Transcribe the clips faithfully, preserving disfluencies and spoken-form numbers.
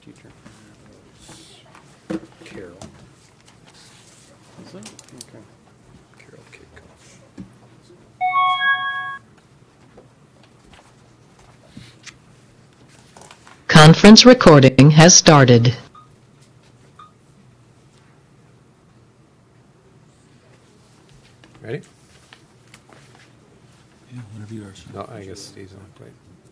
teacher. Carol. Is it? Okay. Carol Kickoff. Conference recording has started. Ready? Yeah, whenever you are. No, I guess Steve's on plate.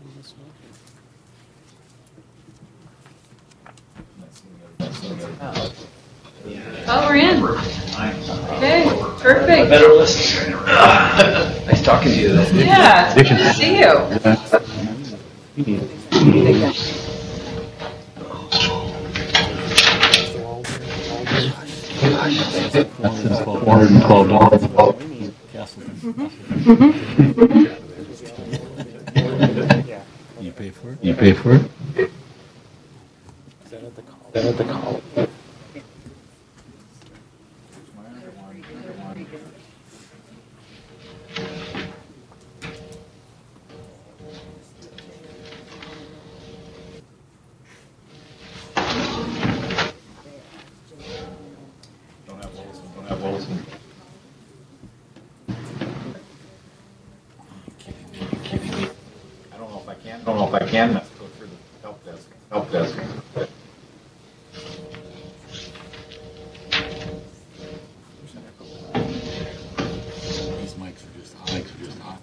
Oh, we're in. Okay, perfect. Better listen. Nice talking to you. Yeah, it's good to see you. four hundred twelve dollars. You pay for it? You pay for it? Is that at the call? Is that at the call? Don't have Wilson. Don't have Wilson. I don't know if I can. I don't know if I can. Let's go through the help desk. Help desk. These mics are just hot. Mics are just hot.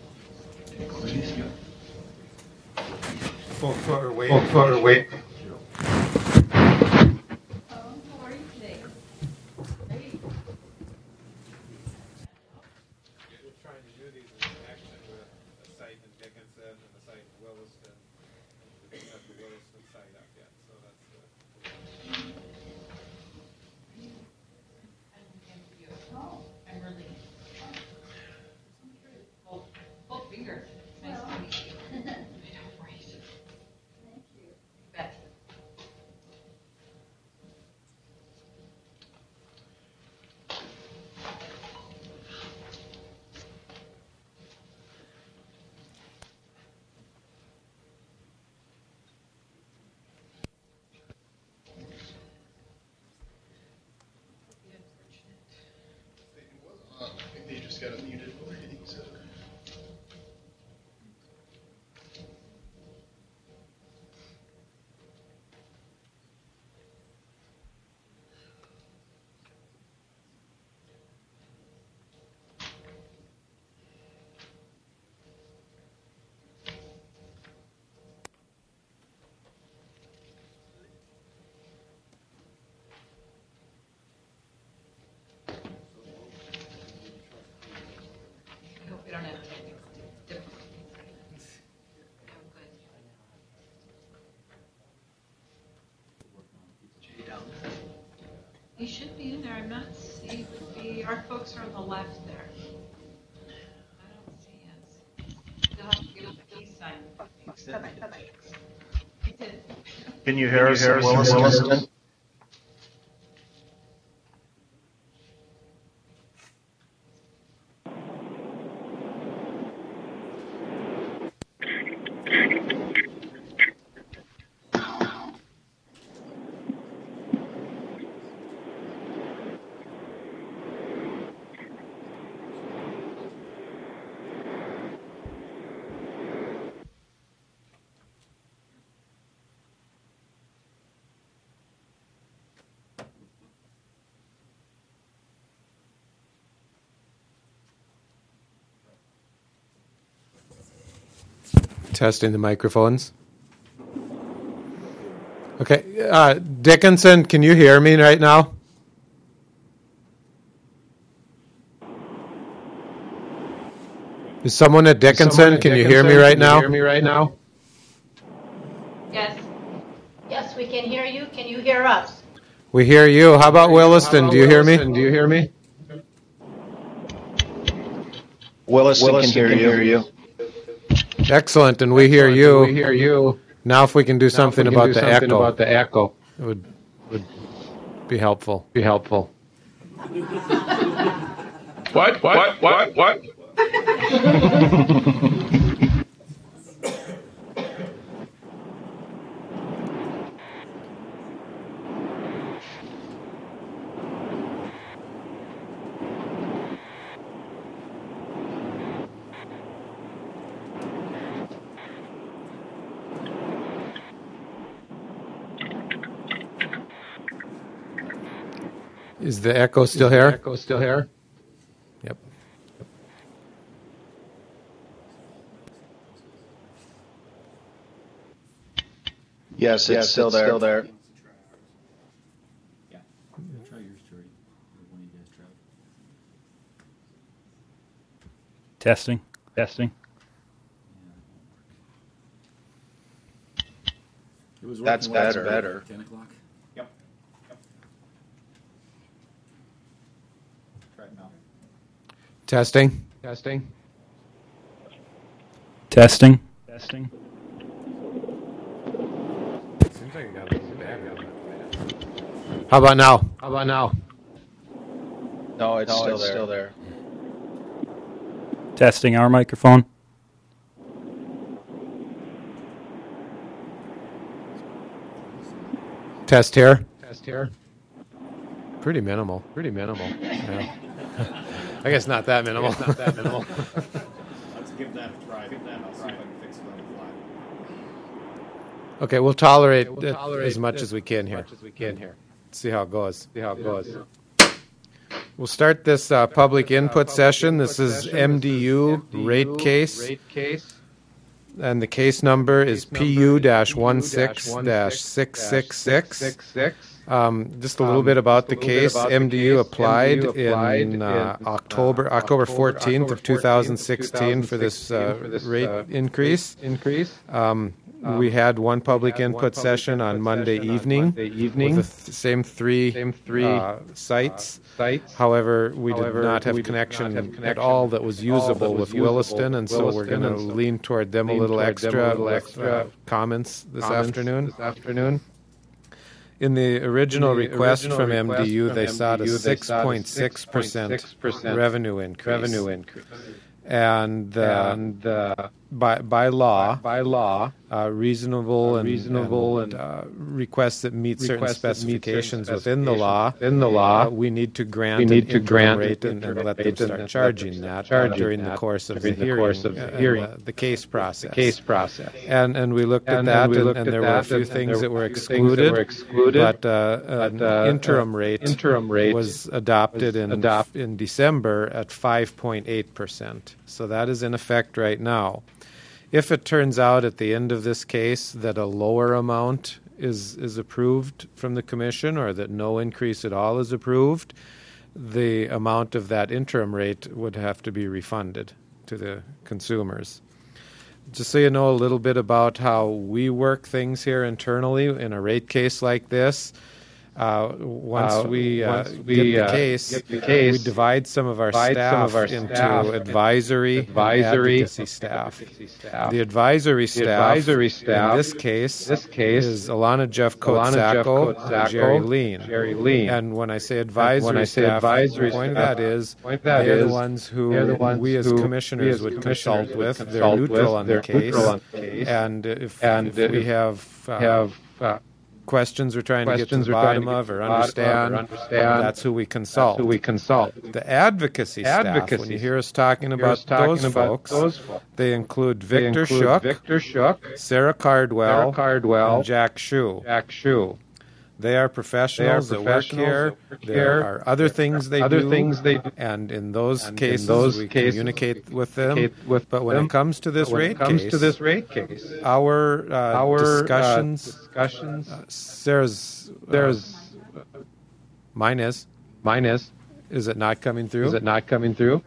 Full foot or weight. Full foot or weight. Trying to do these in connection with a site in Dickinson and a site in Williston. We don't have the Williston site up yet, so that's the. Oh, I'm really. Both, both fingers. Nice to meet you. I know, right? Thank you. Bet. I think they just got it muted or anything, so. I hope we don't have anything different. Oh, good. He should be in there. I'm not see. The our folks are on the left there. I don't see his. You'll have to give us a peace sign. Bye-bye, bye-bye. He did. Can you hear us, Williston? Testing the microphones. Okay, uh, Dickinson, can you hear me right now? Is someone at Dickinson? Someone at can you Dickinson, hear me right can you now? hear me right now? Yes. Yes, we can hear you. Can you hear us? We hear you. How about Williston? How about Do you hear me? Williston? Do you hear me? Williston, Williston can hear you. Excellent, and we hear you. We hear you. Now, if we can do something Now if we can about do the something echo, about the echo, it would would be helpful. be helpful. What? What? What? What? Is the echo still here? Echo still here? Yep. Yes, it's still there. Still there. Yeah. Try yours, Jordy. Or one of you guys try it. Testing. Testing. It was That's working well better. today. better. Ten o'clock. Yep. Yep. Try it now. Testing. Testing. Testing. Testing. Seems like you got a little bad. How about now? How about now? No, it's, No, still, it's there. still there. Testing our microphone. Test here. Test here. Pretty minimal. Pretty minimal. Yeah. I guess not that minimal. not that minimal. Let's give that a try. Give that. I'll see if I can fix it on the fly. Okay, we'll tolerate, Okay, we'll it tolerate as much it as we can as here. much as we can here. See how it goes. See how it goes. Yeah. We'll start this uh, public input session. This is M D U rate case, Rate case. and the case number is P U one six six six six. Um, just a little Um, bit about just a the little bit case. about the M D U case. applied M D U applied in in, uh, uh, October October fourteenth of October two thousand fourteenth, sixteen for this uh, for this, rate uh, increase. Increase. Um, Um, we had one public We had one input public session on input Monday session on evening, Monday evening with the th- same three, Same three uh, sites. uh, sites. However, we However, did not have we did connection, not have connection at all that was at all that usable was with usable Williston, and with so we're Williston, going to and so lean toward them a lean little toward them extra a little with extra uh, comments this comments afternoon. This afternoon. In the original In the request original from request M D U, from they sought a M D U, they six sought a point six percent six point six percent revenue increase. Revenue increase. And, uh, And uh, by, by law, by law, uh, reasonable uh, and, reasonable and, and uh, requests that meet certain requests that meet certain specifications within the law, within the law, uh, we need to grant we need an to interim grant rate an and, and interim let them rate and start let them charging start that charging during the that course of during the the hearing, course of the uh, hearing, the, the case process. the case process. And and we looked at And- that, and we and, looked and at there were a that, few and- and things there that were were a few things that excluded, were excluded, but uh, an but, uh, interim uh, rate interim rate was adopted was in adopt- in December at five point eight percent. So that is in effect right now. If it turns out at the end of this case that a lower amount is is approved from the commission, or that no increase at all is approved, the amount of that interim rate would have to be refunded to the consumers. Just so you know a little bit about how we work things here internally in a rate case like this, uh, once Uh, we, uh, once we, get the uh, case, get the case, we divide some of our divide staff some of our into staff advisory, advisory and advocacy staff. advocacy staff. The advisory The staff, advisory staff in this case, this case is Alana Jeff Alana Jeff Kotzacko, Kotzacko, Jerry Lean. Jerry Lean. And when I say advisory when I say staff, advisory the point staff, of that is point of that they're is the ones who they're the ones we as who commissioners we as would commissioners consult would with. They're consult neutral with. on the They're case. neutral on the case. And if, And if we if have, uh, have uh, questions we're trying to get to questions the we're trying bottom to get of to or the bottom of understand, or understand, that's who we consult. that's who we consult. The advocacy, staff, Advocacy when you hear us talking Hear about us talking those about folks, those folks. they include They Victor include Shook, Victor Shook, Sarah Cardwell, Sarah Cardwell, and Jack Shue. Jack Shue. They are professionals They are that work professionals here. that work There here. are other things they Other do, things they do. and in those And in cases those we cases, communicate we with them. communicate with but when them. it comes to this But when rate it comes case, to this rate case, our, uh, our discussions, uh, discussions, uh, Sarah's, uh, there's mine is, mine is. is it not coming through? Is it not coming through?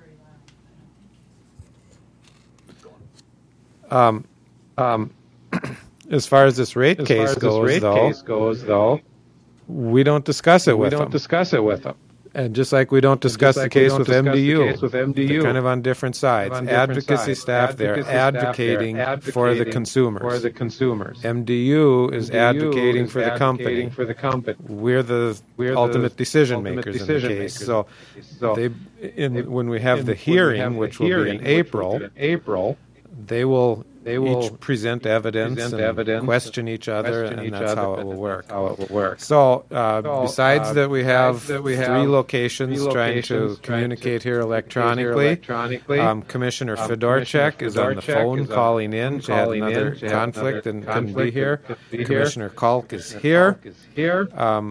Um, Um, as far as this rate as case far as goes, this rate though, case goes, though, we don't discuss it we with don't them. discuss it with them. And just like we don't discuss like the we case don't with discuss the M D U, case with M D U. they're kind of on different sides. on different Advocacy sides. staff, they're Advocacy staff, they're advocating, for the advocating consumers. For the consumers. M D U is M D U advocating is for the company. advocating for the company. We're the We're the ultimate decision ultimate makers decision in the case. makers. So, So they, in, they- when we have And the when we hearing, have the which will hearing, be in which will April, be in April, they will they will each present evidence present and evidence, question each other, question and each that's other, how it and will that's work. how it will work. So, uh, So, besides uh, that, we have besides that we three have locations three trying locations to trying to communicate here communicate here electronically. electronically. Um, Commissioner Um, Fedorchak Commissioner is on the Fedorchak phone is on calling the in. phone She had calling in. another She had conflict another and couldn't be conflict here. and couldn't be here. Commissioner Kalk is Commissioner here. Kalk is here. Um,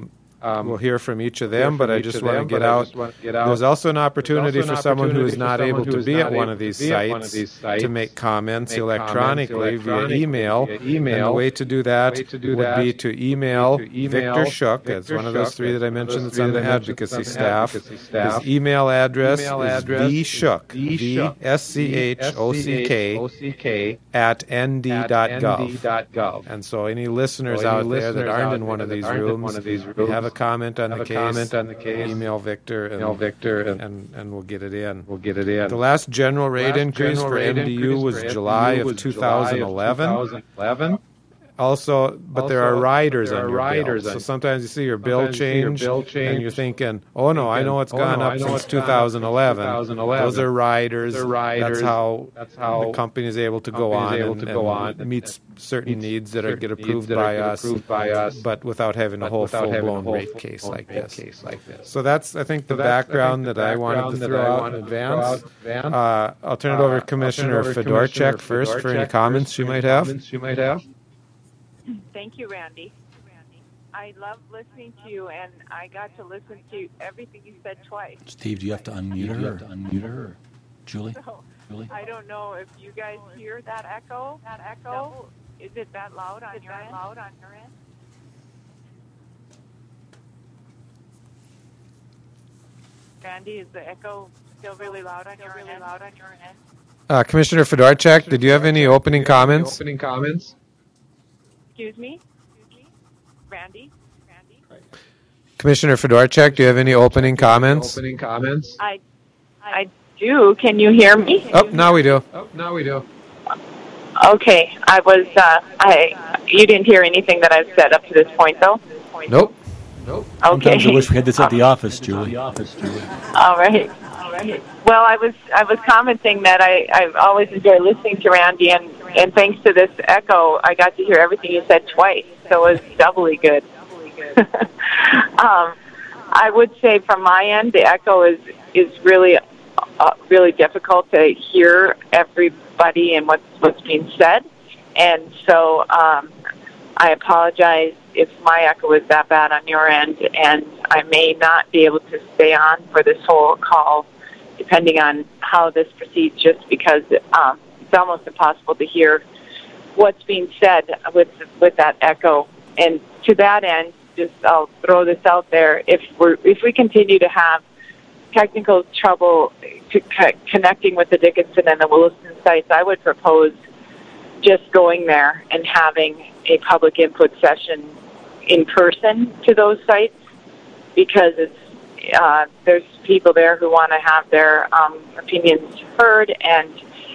Um, we'll hear from each of them, but I just want to get out. There's also an opportunity for someone who is not able to be at one of these sites to make comments electronically via email. And the way to do that would be to email Victor Shook, as one of those three that I mentioned that's on the advocacy staff. His email address is vshook, V S C H O C K, at n d dot gov. And so any listeners out there that aren't in one of these rooms, have a comment on the case, email Victor, and, Victor and, and, and we'll get it in. We'll get it in. The last general rate increase for M D U was July of two thousand eleven. Also, but there are riders on your bill. So sometimes you see your bill change, and you're thinking, oh, no, I know it's gone up since two thousand eleven. Those are riders. That's how the company is able to go on and meets certain needs that are get approved by us, but without having a whole full-blown rate case like this. So that's, I think, the background that I wanted to throw out in advance. Uh, I'll turn it over to Commissioner Fedorchak first for any comments you might have. Thank you, Randy. I love listening to you, and I got to listen to everything you said twice. Steve, do you have to unmute her? You have to unmute her? Or Julie? So, Julie? I don't know if you guys hear that echo. That echo? Is it that loud on your end? Loud on your end? Randy, is the echo still really loud on your really loud on your end? Uh, Commissioner Fedorchak, did you have any opening comments? Opening comments? Excuse me? Excuse me? Randy? Randy? Commissioner Fedorchak, do you have any opening comments? Opening comments? I, I do. Can you hear me? Oh, now we do. Oh, now we do. Okay. I was, uh, I, you didn't hear anything that I've said up to this point, though? Nope. Nope. Okay. Sometimes I wish we had this at the office, Julie. All right. All right. Well, I was I was commenting that I, I always enjoy listening to Randy, and, and thanks to this echo, I got to hear everything you said twice, so it was doubly good. um, I would say from my end, the echo is is really uh, really difficult to hear everybody and what's what's being said, and so um, I apologize if my echo is that bad on your end, and I may not be able to stay on for this whole call, depending on how this proceeds, just because um, it's almost impossible to hear what's being said with with that echo. And to that end, just I'll throw this out there: if we if we continue to have technical trouble to co- connecting with the Dickinson and the Williston sites, I would propose just going there and having a public input session in person to those sites, because it's uh, there's people there who want to have their um, opinions heard, and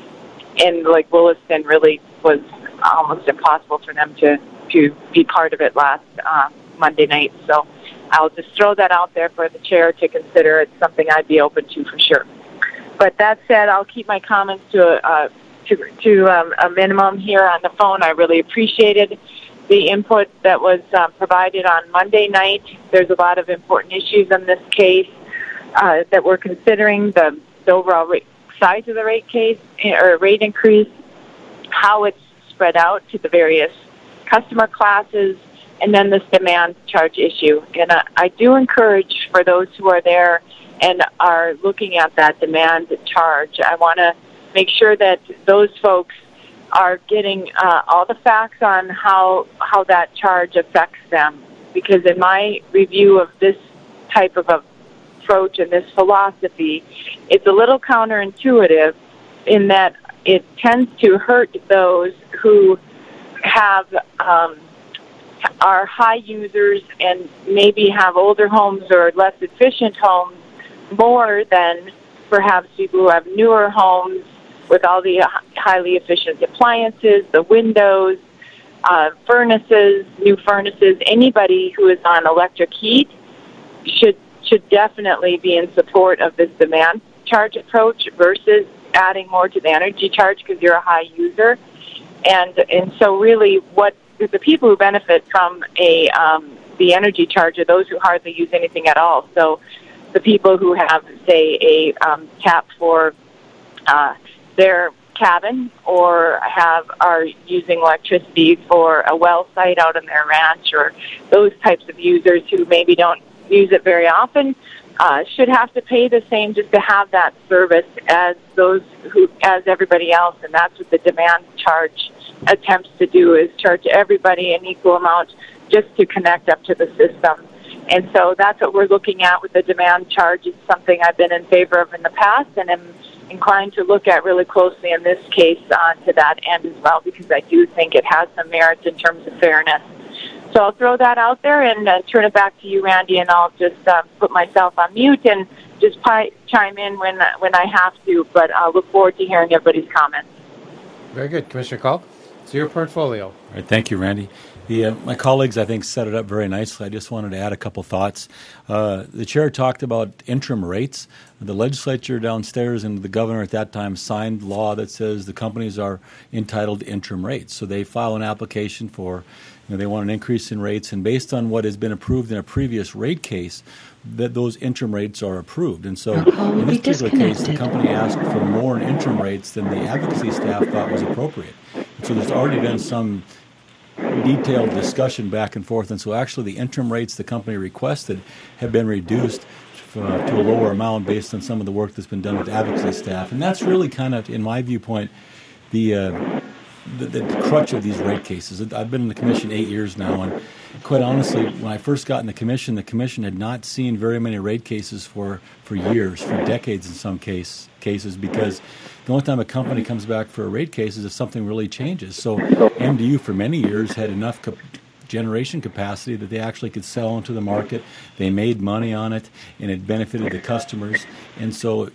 and like Williston really was almost impossible for them to, to be part of it last uh, Monday night. So I'll just throw that out there for the chair to consider. It's something I'd be open to for sure. But that said, I'll keep my comments to a, to, to um, a minimum here on the phone. I really appreciated the input that was uh, provided on Monday night. There's a lot of important issues in this case uh, that we're considering: the, the overall rate, size of the rate case or rate increase, how it's spread out to the various customer classes, and then this demand charge issue. And uh, I do encourage, for those who are there and are looking at that demand charge, I want to make sure that those folks are getting uh, all the facts on how how that charge affects them. Because in my review of this type of approach and this philosophy, it's a little counterintuitive in that it tends to hurt those who have um, are high users and maybe have older homes or less efficient homes more than perhaps people who have newer homes with all the highly efficient appliances, the windows, uh, furnaces, new furnaces. Anybody who is on electric heat should should definitely be in support of this demand charge approach versus adding more to the energy charge because you're a high user. And and so really what the people who benefit from a um, the energy charge are those who hardly use anything at all. So the people who have, say, a um, tap for uh, their cabin or have are using electricity for a well site out on their ranch, or those types of users who maybe don't use it very often, uh, should have to pay the same just to have that service as those who as everybody else. And that's what the demand charge attempts to do, is charge everybody an equal amount just to connect up to the system. And so that's what we're looking at with the demand charge. It's something I've been in favor of in the past, and I'm inclined to look at really closely in this case uh, to that end as well, because I do think it has some merits in terms of fairness. So I'll throw that out there and uh, turn it back to you, Randy, and I'll just uh, put myself on mute and just pi- chime in when when I have to, but I look forward to hearing everybody's comments. Very good. Commissioner Culp, it's your portfolio. All right, thank you, Randy. The, uh, my colleagues, I think, set it up very nicely. I just wanted to add a couple thoughts. Uh, the chair talked about interim rates. The legislature downstairs and the governor at that time signed law that says the companies are entitled to interim rates. So they file an application for, you know, they want an increase in rates, and based on what has been approved in a previous rate case, that those interim rates are approved. And so in this particular case, the company asked for more in interim rates than the advocacy staff thought was appropriate. And so there's already been some detailed discussion back and forth, and so actually the interim rates the company requested have been reduced uh, to a lower amount based on some of the work that's been done with advocacy staff. And that's really kind of, in my viewpoint, the, uh, the, the crutch of these rate cases. I've been in the commission eight years now, and quite honestly, when I first got in the commission, the commission had not seen very many rate cases for, for years, for decades in some case cases, because the only time a company comes back for a rate case is if something really changes. So M D U for many years had enough cap- generation capacity that they actually could sell into the market. They made money on it, and it benefited the customers. And so,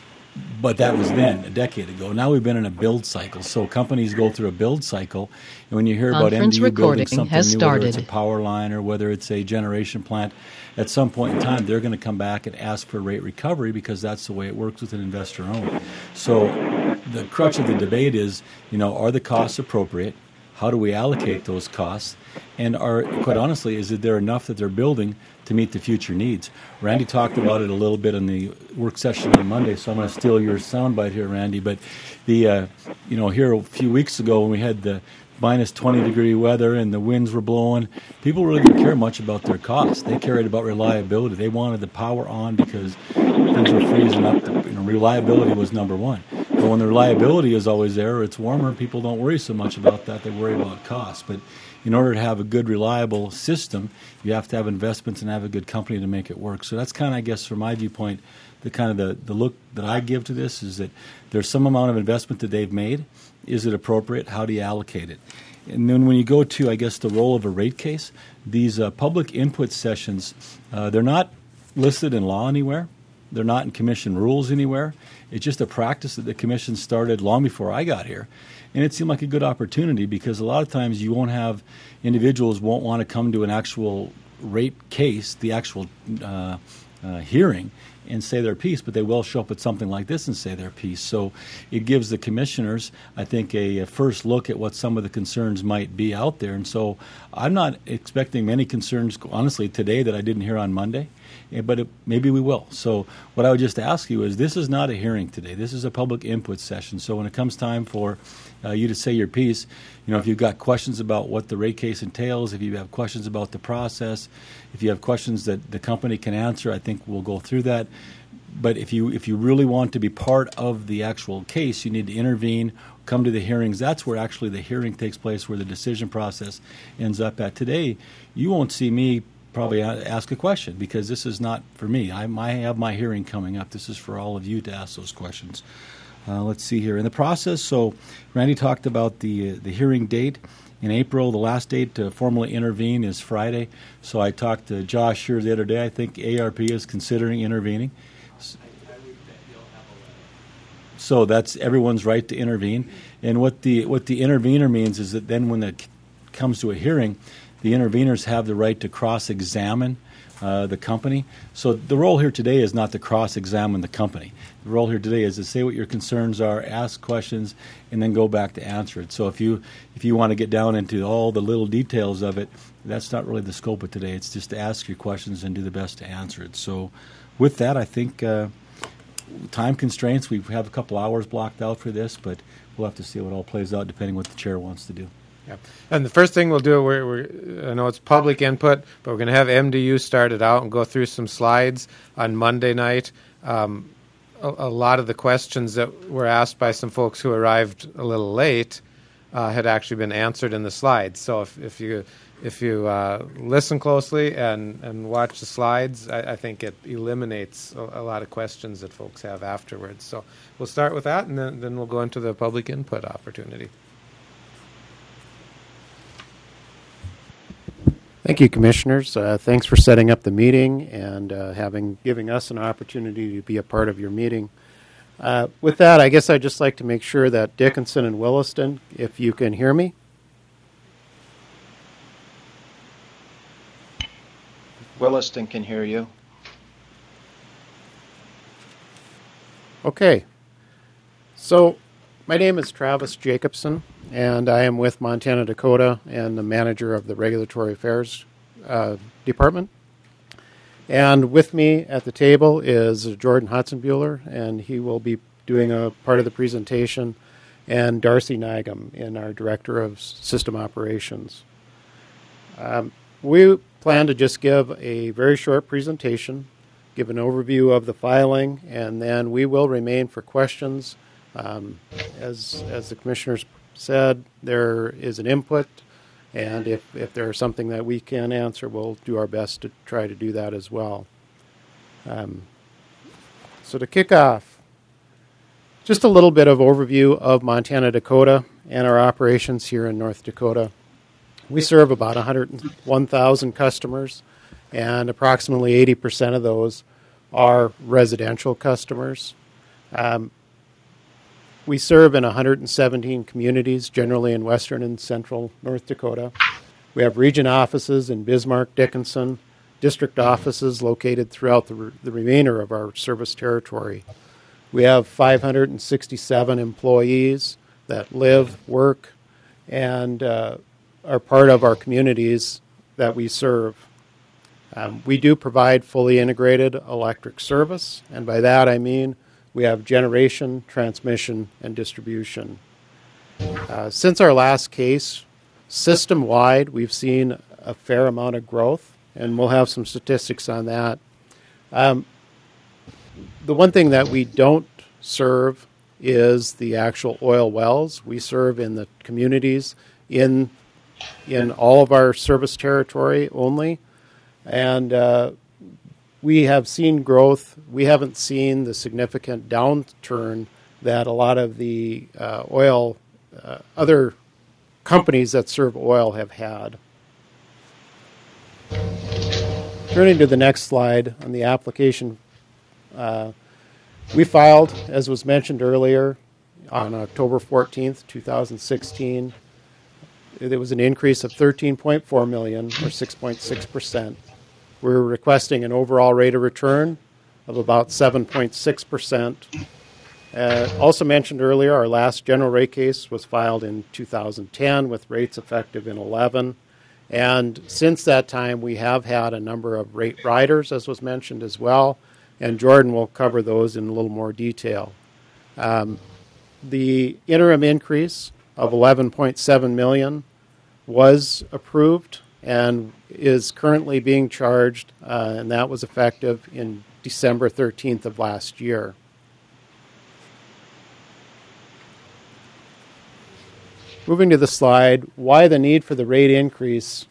but that was then, a decade ago. Now we've been in a build cycle. So companies go through a build cycle, and when you hear about M D U building something new, whether it's a power line or whether it's a generation plant, at some point in time, they're going to come back and ask for rate recovery, because that's the way it works with an investor-owned. So the crux of the debate is, you know, are the costs appropriate? How do we allocate those costs? And are, quite honestly, is it there enough that they're building to meet the future needs? Randy talked about it a little bit in the work session on Monday, so I'm going to steal your soundbite here, Randy. But the, uh, you know, here a few weeks ago when we had the minus twenty degree weather and the winds were blowing, people really didn't care much about their costs. They cared about reliability. They wanted the power on because things were freezing up. You know, reliability was number one. But when the reliability is always there, it's warmer, people don't worry so much about that. They worry about costs. But in order to have a good, reliable system, you have to have investments and have a good company to make it work. So that's kind of, I guess, from my viewpoint, the kind of the, the look that I give to this is that there's some amount of investment that they've made. Is it appropriate? How do you allocate it? And then when you go to, I guess, the role of a rate case, these uh, public input sessions, uh, they're not listed in law anywhere. They're not in commission rules anywhere. It's just a practice that the commission started long before I got here. And it seemed like a good opportunity, because a lot of times you won't have, individuals won't want to come to an actual rate case, the actual uh, uh, hearing, and say their piece, but they will show up at something like this and say their piece. So it gives the commissioners, I think, a, a first look at what some of the concerns might be out there. And so I'm not expecting many concerns, honestly, today that I didn't hear on Monday, but it, maybe we will. So what I would just ask you is, this is not a hearing today. This is a public input session. So when it comes time for uh, you to say your piece, you know, if you've got questions about what the rate case entails, if you have questions about the process, if you have questions that the company can answer, I think we'll go through that. But if you if you really want to be part of the actual case, you need to intervene, come to the hearings. That's where actually the hearing takes place, where the decision process ends up at. Today, you won't see me probably ask a question, because this is not for me. I, I have my hearing coming up. This is for all of you to ask those questions. Uh, let's see here. In the process, so Randy talked about the uh, the hearing date. In April, the last date to formally intervene is Friday. So I talked to Josh here the other day. I think A R P is considering intervening. So that's everyone's right to intervene. And what the what the intervener means is that then when it comes to a hearing, the interveners have the right to cross-examine uh, the company. So the role here today is not to cross-examine the company. The role here today is to say what your concerns are, ask questions, and then go back to answer it. So if you if you want to get down into all the little details of it, that's not really the scope of today. It's just to ask your questions and do the best to answer it. So with that, I think uh, time constraints. We have a couple hours blocked out for this, but we'll have to see how it all plays out depending what the chair wants to do. Yeah. And the first thing we'll do, we're, we're, I know it's public input, but we're going to have M D U start it out and go through some slides on Monday night. Um, a, a lot of the questions that were asked by some folks who arrived a little late uh, had actually been answered in the slides. So if, if you if you uh, listen closely and, and watch the slides, I, I think it eliminates a, a lot of questions that folks have afterwards. So we'll start with that, and then, then we'll go into the public input opportunity. Thank you, Commissioners. Uh, thanks for setting up the meeting and uh, having giving us an opportunity to be a part of your meeting. Uh, with that, I guess I'd just like to make sure that Dickinson and Williston, if you can hear me. Williston can hear you. Okay. So my name is Travis Jacobson, and I am with Montana Dakota and the manager of the Regulatory Affairs uh, Department. And with me at the table is Jordan Hotzenbuehler, and he will be doing a part of the presentation, and Darcy Nigam, in our Director of System Operations. Um, we plan to just give a very short presentation, give an overview of the filing, and then we will remain for questions. Um, as as the commissioners said, there is an input, and if, if there's something that we can answer, we'll do our best to try to do that as well. Um, so to kick off, just a little bit of overview of Montana Dakota and our operations here in North Dakota. We serve about one hundred one thousand customers, and approximately eighty percent of those are residential customers. Um, we serve in one hundred seventeen communities, generally in western and central North Dakota. We have region offices in Bismarck, Dickinson, district offices located throughout the, re- the remainder of our service territory. We have five hundred sixty-seven employees that live, work, and uh, are part of our communities that we serve. Um, we do provide fully integrated electric service, and by that I mean we have generation, transmission, and distribution. Uh, since our last case, system-wide, we've seen a fair amount of growth, and we'll have some statistics on that. Um, the one thing that we don't serve is the actual oil wells. We serve in the communities in in all of our service territory only, and uh, we have seen growth. We haven't seen the significant downturn that a lot of the uh, oil, uh, other companies that serve oil have had. Turning to the next slide on the application, uh, we filed, as was mentioned earlier, on October fourteenth, twenty sixteen. There was an increase of thirteen point four million dollars, or six point six percent. We're requesting an overall rate of return of about seven point six percent. Uh, also mentioned earlier, our last general rate case was filed in two thousand ten with rates effective in eleven. And since that time, we have had a number of rate riders, as was mentioned as well, and Jordan will cover those in a little more detail. Um, the interim increase of eleven point seven million dollars was approved and is currently being charged, uh, and that was effective in December thirteenth of last year. Moving to the slide, why the need for the rate increase?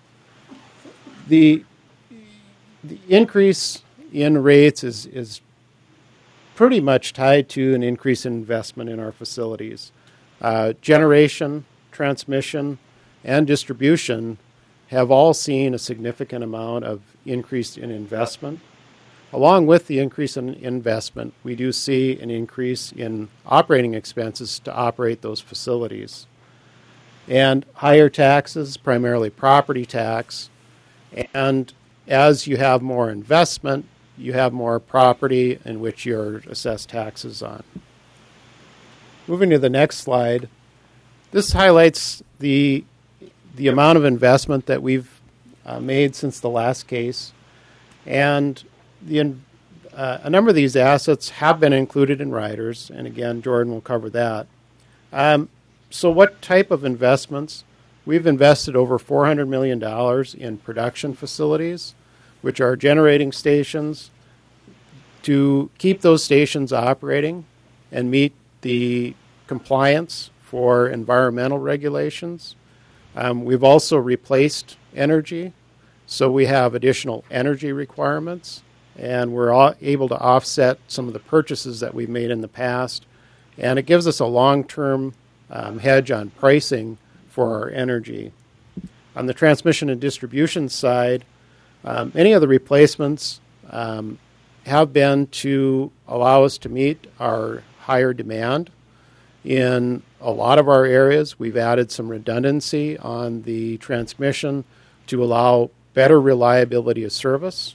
The, the increase in rates is, is pretty much tied to an increase in investment in our facilities. Uh, generation, transmission, and distribution have all seen a significant amount of increase in investment. Along with the increase in investment, we do see an increase in operating expenses to operate those facilities. And higher taxes, primarily property tax, and as you have more investment, you have more property in which you're assessed taxes on. Moving to the next slide, this highlights the the amount of investment that we've uh, made since the last case, and the uh, a number of these assets have been included in riders, and again, Jordan will cover that. Um, so what type of investments? We've invested over four hundred million dollars in production facilities, which are generating stations, to keep those stations operating and meet the compliance for environmental regulations. Um, we've also replaced energy, so we have additional energy requirements, and we're all able to offset some of the purchases that we've made in the past, and it gives us a long-term um, hedge on pricing for our energy. On the transmission and distribution side, um, many of the replacements um, have been to allow us to meet our higher demand. In a lot of our areas, we've added some redundancy on the transmission to allow better reliability of service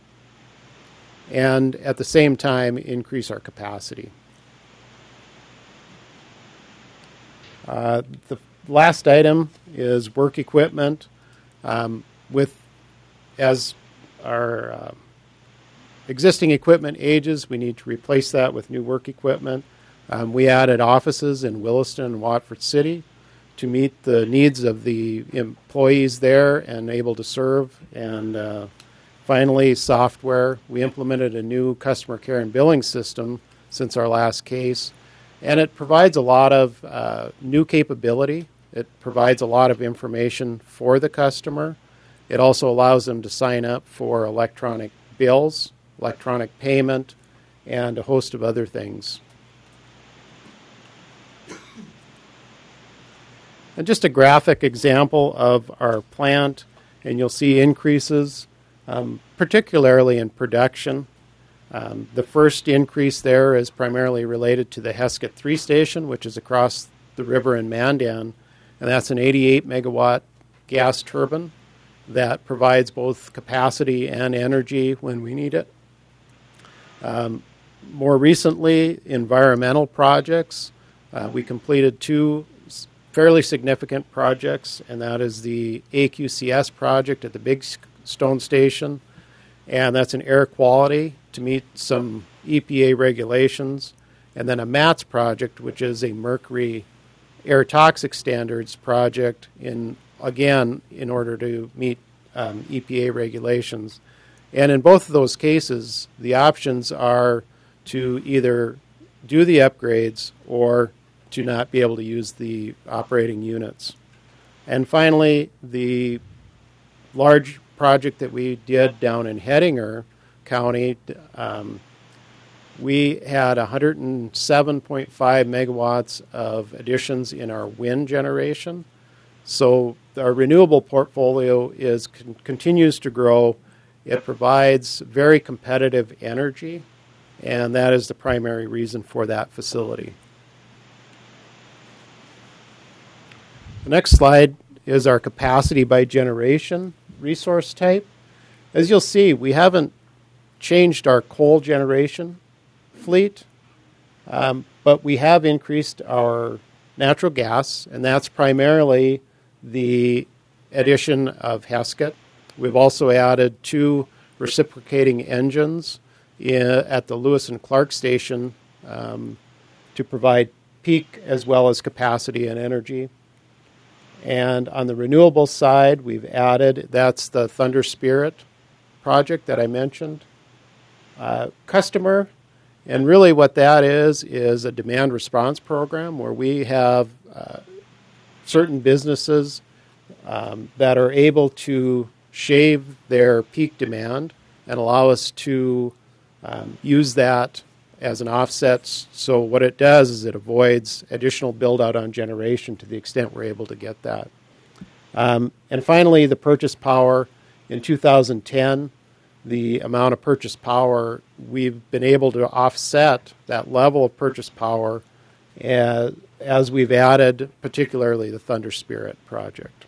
and at the same time increase our capacity. Uh, the last item is work equipment. Um, with as our uh, existing equipment ages, we need to replace that with new work equipment. Um, we added offices in Williston and Watford City to meet the needs of the employees there and able to serve. And uh, finally, software. We implemented a new customer care and billing system since our last case, and it provides a lot of uh, new capability. It provides a lot of information for the customer. It also allows them to sign up for electronic bills, electronic payment, and a host of other things. And just a graphic example of our plant, and you'll see increases, um, particularly in production. Um, the first increase there is primarily related to the Heskett three station, which is across the river in Mandan, and that's an eighty-eight megawatt gas turbine that provides both capacity and energy when we need it. Um, more recently, environmental projects. Uh, we completed two fairly significant projects, and that is the A Q C S project at the Big Stone Station, and that's an air quality to meet some E P A regulations, and then a MATS project, which is a mercury air toxic standards project, in again, in order to meet um, E P A regulations. And in both of those cases, the options are to either do the upgrades or to not be able to use the operating units. And finally, the large project that we did down in Hettinger County, um, we had one hundred seven point five megawatts of additions in our wind generation. So our renewable portfolio is con- continues to grow. It provides very competitive energy, and that is the primary reason for that facility. The next slide is our capacity by generation resource type. As you'll see, we haven't changed our coal generation fleet, um, but we have increased our natural gas, and that's primarily the addition of Heskett. We've also added two reciprocating engines in, at the Lewis and Clark station um, to provide peak as well as capacity and energy. And on the renewable side, we've added, that's the Thunder Spirit project that I mentioned. Uh, customer, and really what that is, is a demand response program where we have uh, certain businesses um, that are able to shave their peak demand and allow us to um, use that as an offset. So what it does is it avoids additional build-out on generation to the extent we're able to get that. Um, and finally, the purchase power. In two thousand ten, the amount of purchase power, we've been able to offset that level of purchase power as, as we've added particularly the Thunder Spirit project.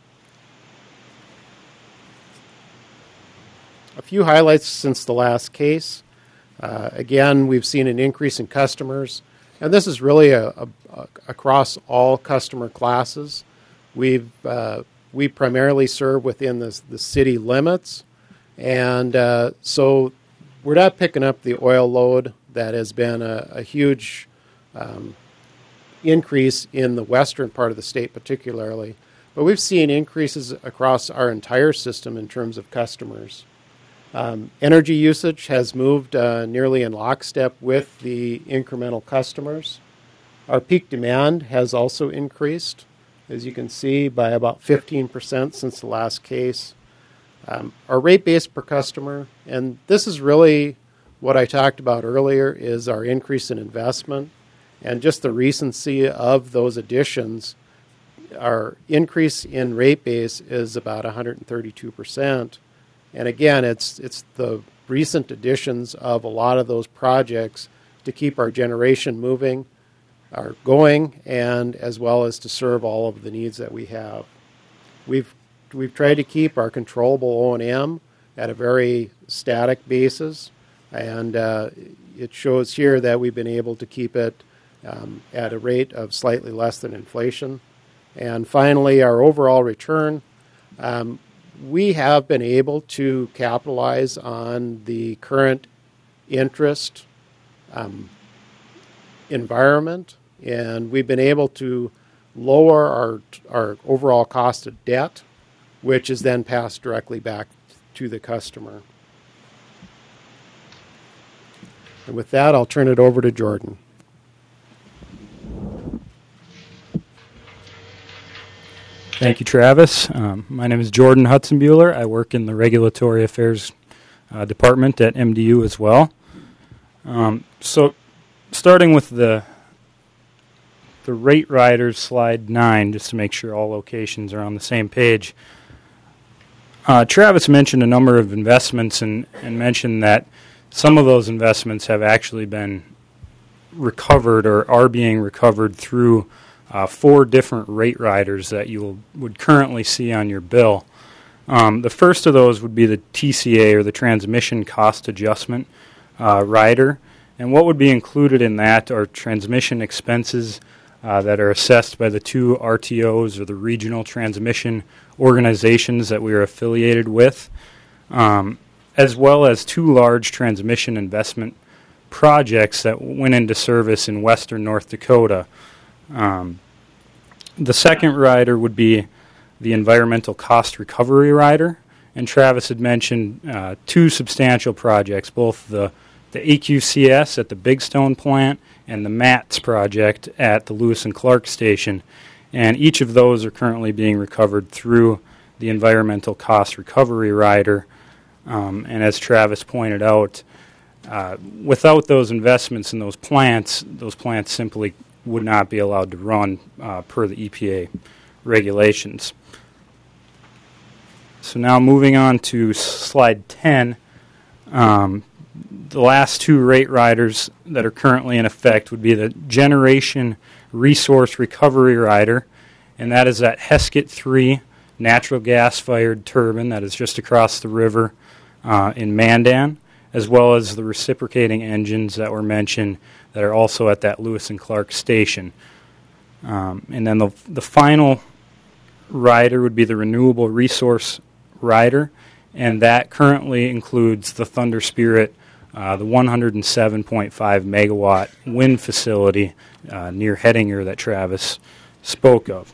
A few highlights since the last case. Uh, again, we've seen an increase in customers, and this is really a, a, a, across all customer classes. We've uh, we primarily serve within the, the city limits, and uh, so we're not picking up the oil load that has been a, a huge um, increase in the western part of the state particularly, but we've seen increases across our entire system in terms of customers. Um, energy usage has moved uh, nearly in lockstep with the incremental customers. Our peak demand has also increased, as you can see, by about fifteen percent since the last case. Um, our rate base per customer, and this is really what I talked about earlier, is our increase in investment and just the recency of those additions. Our increase in rate base is about one hundred thirty-two percent. And again, it's it's the recent additions of a lot of those projects to keep our generation moving, are going, and as well as to serve all of the needs that we have. We've we've tried to keep our controllable O and M at a very static basis, and uh, it shows here that we've been able to keep it um, at a rate of slightly less than inflation. And finally, our overall return. Um, we have been able to capitalize on the current interest um, environment, and we've been able to lower our our overall cost of debt, which is then passed directly back to the customer. And with that, I'll turn it over to Jordan. Thank you, Travis. Um, my name is Jordan Hudson-Buehler. I work in the Regulatory Affairs uh, Department at M D U as well. Um, so starting with the the rate riders, slide nine, just to make sure all locations are on the same page. Uh, Travis mentioned a number of investments and, and mentioned that some of those investments have actually been recovered or are being recovered through Uh, four different rate riders that you will, would currently see on your bill. Um, the first of those would be the T C A, or the Transmission Cost Adjustment uh, rider. And what would be included in that are transmission expenses uh, that are assessed by the two R T Os, or the regional transmission organizations that we are affiliated with, um, as well as two large transmission investment projects that went into service in western North Dakota. Um, the second rider would be the Environmental Cost Recovery rider, and Travis had mentioned uh, two substantial projects, both the, the A Q C S at the Big Stone plant and the MATS project at the Lewis and Clark station, and each of those are currently being recovered through the Environmental Cost Recovery rider, um, and as Travis pointed out, uh, without those investments in those plants, those plants simply would not be allowed to run uh, per the E P A regulations. So now moving on to slide ten, um, the last two rate riders that are currently in effect would be the Generation Resource Recovery rider, and that is that Heskett three natural gas-fired turbine that is just across the river uh, in Mandan, as well as the reciprocating engines that were mentioned that are also at that Lewis and Clark station. Um, and then the the final rider would be the Renewable Resource rider, and that currently includes the Thunder Spirit, uh, the one hundred seven point five megawatt wind facility uh, near Hettinger that Travis spoke of.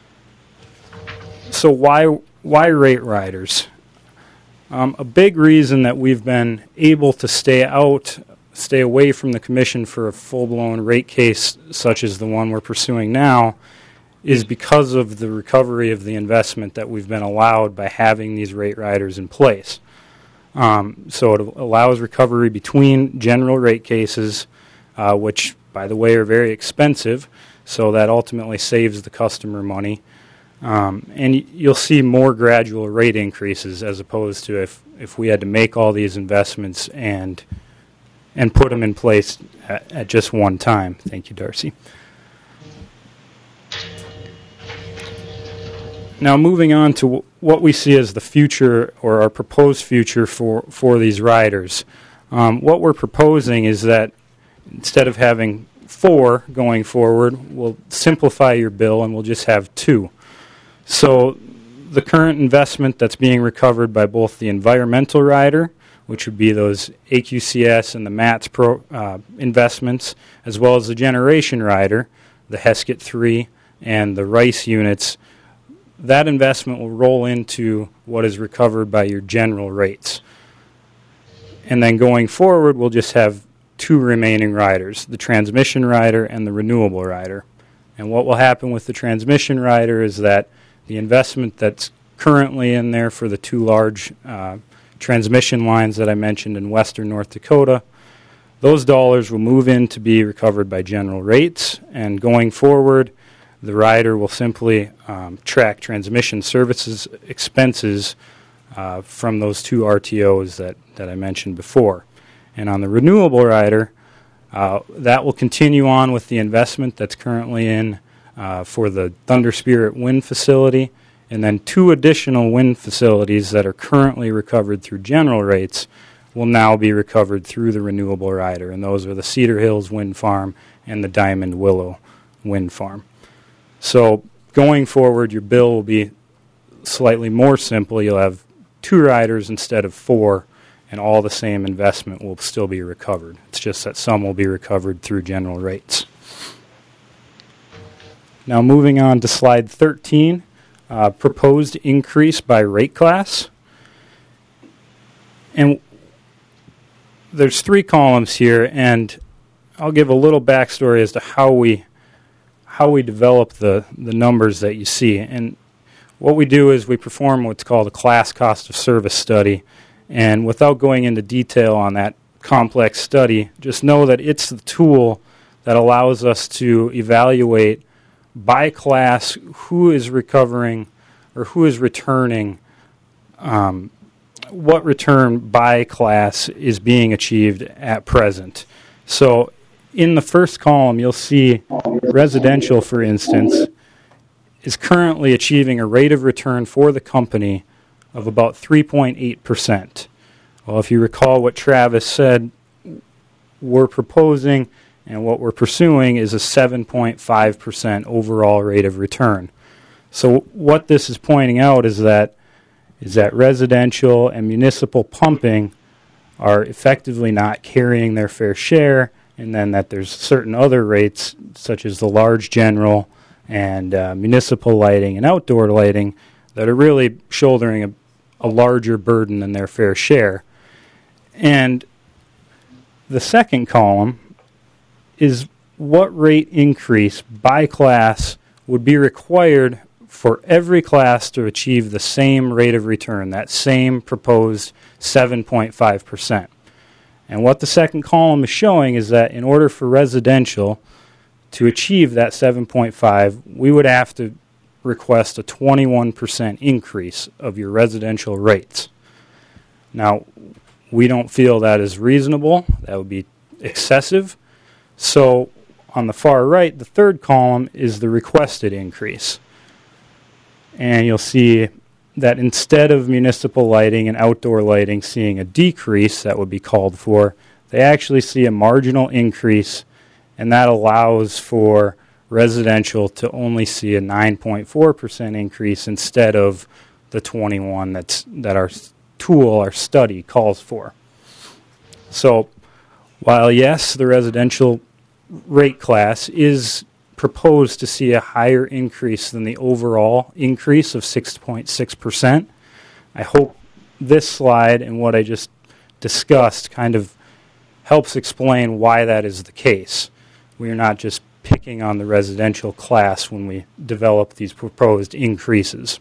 So why why rate riders? Um, a big reason that we've been able to stay out, stay away from the commission for a full-blown rate case such as the one we're pursuing now is because of the recovery of the investment that we've been allowed by having these rate riders in place. Um, so it allows recovery between general rate cases, uh, which, by the way, are very expensive, so that ultimately saves the customer money. Um, and y- you'll see more gradual rate increases as opposed to if, if we had to make all these investments and and put them in place at, at just one time. Thank you, Darcy. Now moving on to w- what we see as the future or our proposed future for, for these riders. Um, what we're proposing is that instead of having four going forward, we'll simplify your bill and we'll just have two. So the current investment that's being recovered by both the environmental rider, which would be those A Q C S and the MATS pro, uh, investments, as well as the generation rider, the Heskett three, and the RICE units. That investment will roll into what is recovered by your general rates. And then going forward, we'll just have two remaining riders, the transmission rider and the renewable rider. And what will happen with the transmission rider is that the investment that's currently in there for the two large uh, transmission lines that I mentioned in western North Dakota, those dollars will move in to be recovered by general rates, and going forward, the rider will simply um, track transmission services expenses uh, from those two R T Os that, that I mentioned before. And on the renewable rider, uh, that will continue on with the investment that's currently in uh, for the Thunder Spirit wind facility, and then two additional wind facilities that are currently recovered through general rates will now be recovered through the renewable rider, and those are the Cedar Hills Wind Farm and the Diamond Willow Wind Farm. So going forward, your bill will be slightly more simple. You'll have two riders instead of four, and all the same investment will still be recovered. It's just that some will be recovered through general rates. Now moving on to slide thirteen, uh, proposed increase by rate class. And there's three columns here, and I'll give a little backstory as to how we how we develop the, the numbers that you see. And what we do is we perform what's called a class cost of service study. And without going into detail on that complex study, just know that it's the tool that allows us to evaluate by class who is recovering or who is returning, um, what return by class is being achieved at present. So in the first column, you'll see residential, for instance, is currently achieving a rate of return for the company of about three point eight percent. Well, if you recall what Travis said, we're proposing and what we're pursuing is a seven point five percent overall rate of return. So what this is pointing out is that is that residential and municipal pumping are effectively not carrying their fair share, and then that there's certain other rates, such as the large general and uh, municipal lighting and outdoor lighting, that are really shouldering a, a larger burden than their fair share. And the second column is what rate increase by class would be required for every class to achieve the same rate of return, that same proposed seven point five percent. And what the second column is showing is that in order for residential to achieve that seven point five, we would have to request a twenty-one percent increase of your residential rates. Now, we don't feel that is reasonable. That would be excessive. So on the far right, the third column is the requested increase. And you'll see that instead of municipal lighting and outdoor lighting seeing a decrease that would be called for, they actually see a marginal increase, and that allows for residential to only see a nine point four percent increase instead of the twenty-one that's, that our tool, our study, calls for. So while, yes, the residential rate class is proposed to see a higher increase than the overall increase of six point six percent, I hope this slide and what I just discussed kind of helps explain why that is the case. We are not just picking on the residential class when we develop these proposed increases.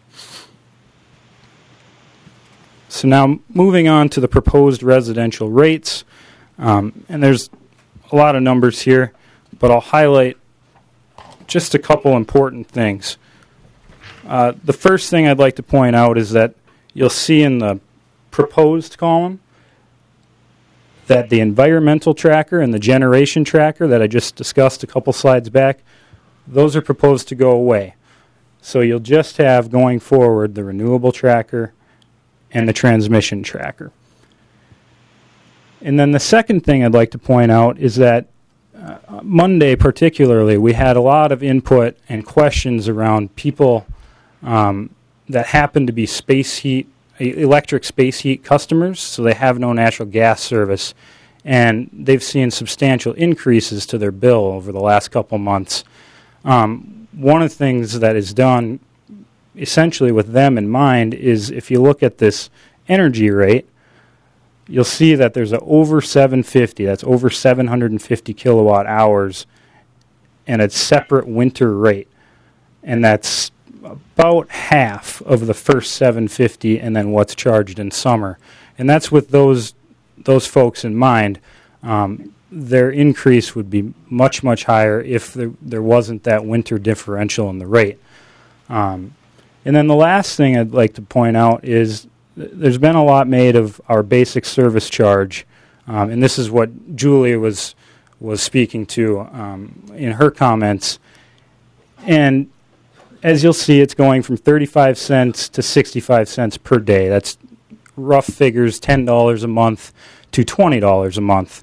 So now moving on to the proposed residential rates, um, and there's a lot of numbers here, but I'll highlight just a couple important things. Uh, the first thing I'd like to point out is that you'll see in the proposed column that the environmental tracker and the generation tracker that I just discussed a couple slides back, those are proposed to go away. So you'll just have going forward the renewable tracker and the transmission tracker. And then the second thing I'd like to point out is that uh, Monday particularly, we had a lot of input and questions around people um, that happen to be space heat e- electric space heat customers, so they have no natural gas service, and they've seen substantial increases to their bill over the last couple months. Um, one of the things that is done essentially with them in mind is if you look at this energy rate, you'll see that there's a over seven fifty, that's over seven hundred fifty kilowatt hours, and a separate winter rate. And that's about half of the first seven fifty and then what's charged in summer. And that's with those those folks in mind. Um, their increase would be much, much higher if there, there wasn't that winter differential in the rate. Um, and then the last thing I'd like to point out is th- there's been a lot made of our basic service charge, um, and this is what Julia was was speaking to um, in her comments. And as you'll see, it's going from thirty-five cents to sixty-five cents per day. That's rough figures, ten dollars a month to twenty dollars a month.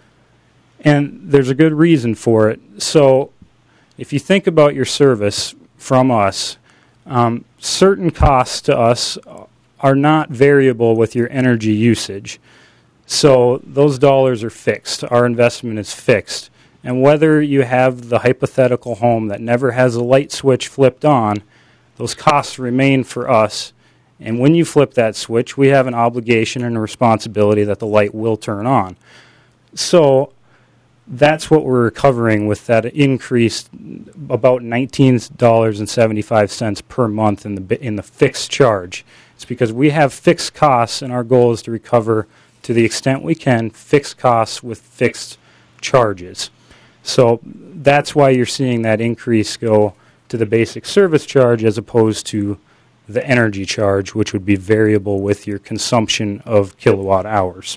And there's a good reason for it. So if you think about your service from us, um, certain costs to us are not variable with your energy usage. So those dollars are fixed. Our investment is fixed. And whether you have the hypothetical home that never has a light switch flipped on, those costs remain for us. And when you flip that switch, we have an obligation and a responsibility that the light will turn on. So that's what we're recovering with that increased about nineteen dollars and seventy-five cents per month in the in the fixed charge. It's because we have fixed costs, and our goal is to recover, to the extent we can, fixed costs with fixed charges. So that's why you're seeing that increase go to the basic service charge as opposed to the energy charge, which would be variable with your consumption of kilowatt hours.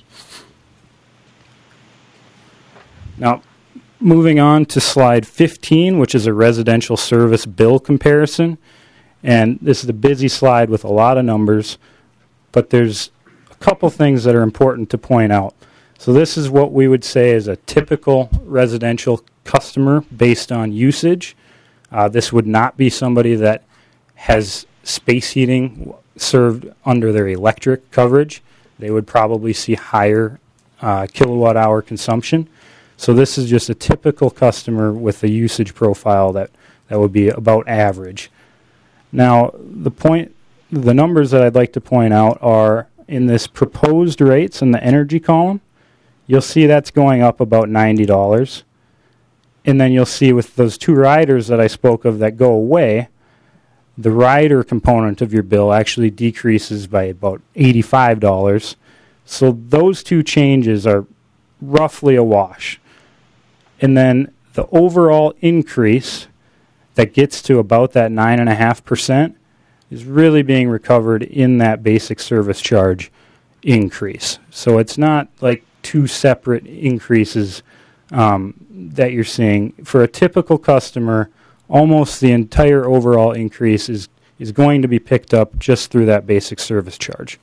Now, moving on to slide fifteen, which is a residential service bill comparison. And this is a busy slide with a lot of numbers, but there's a couple things that are important to point out. So this is what we would say is a typical residential customer based on usage. Uh, this would not be somebody that has space heating served under their electric coverage. They would probably see higher uh, kilowatt hour consumption. So this is just a typical customer with a usage profile that, that would be about average. Now, the point, the numbers that I'd like to point out are in this proposed rates in the energy column. You'll see that's going up about ninety dollars. And then you'll see with those two riders that I spoke of that go away, the rider component of your bill actually decreases by about eighty-five dollars. So those two changes are roughly a wash. And then the overall increase that gets to about that nine point five percent is really being recovered in that basic service charge increase. So it's not like two separate increases um, that you're seeing. For a typical customer, almost the entire overall increase is, is going to be picked up just through that basic service charge.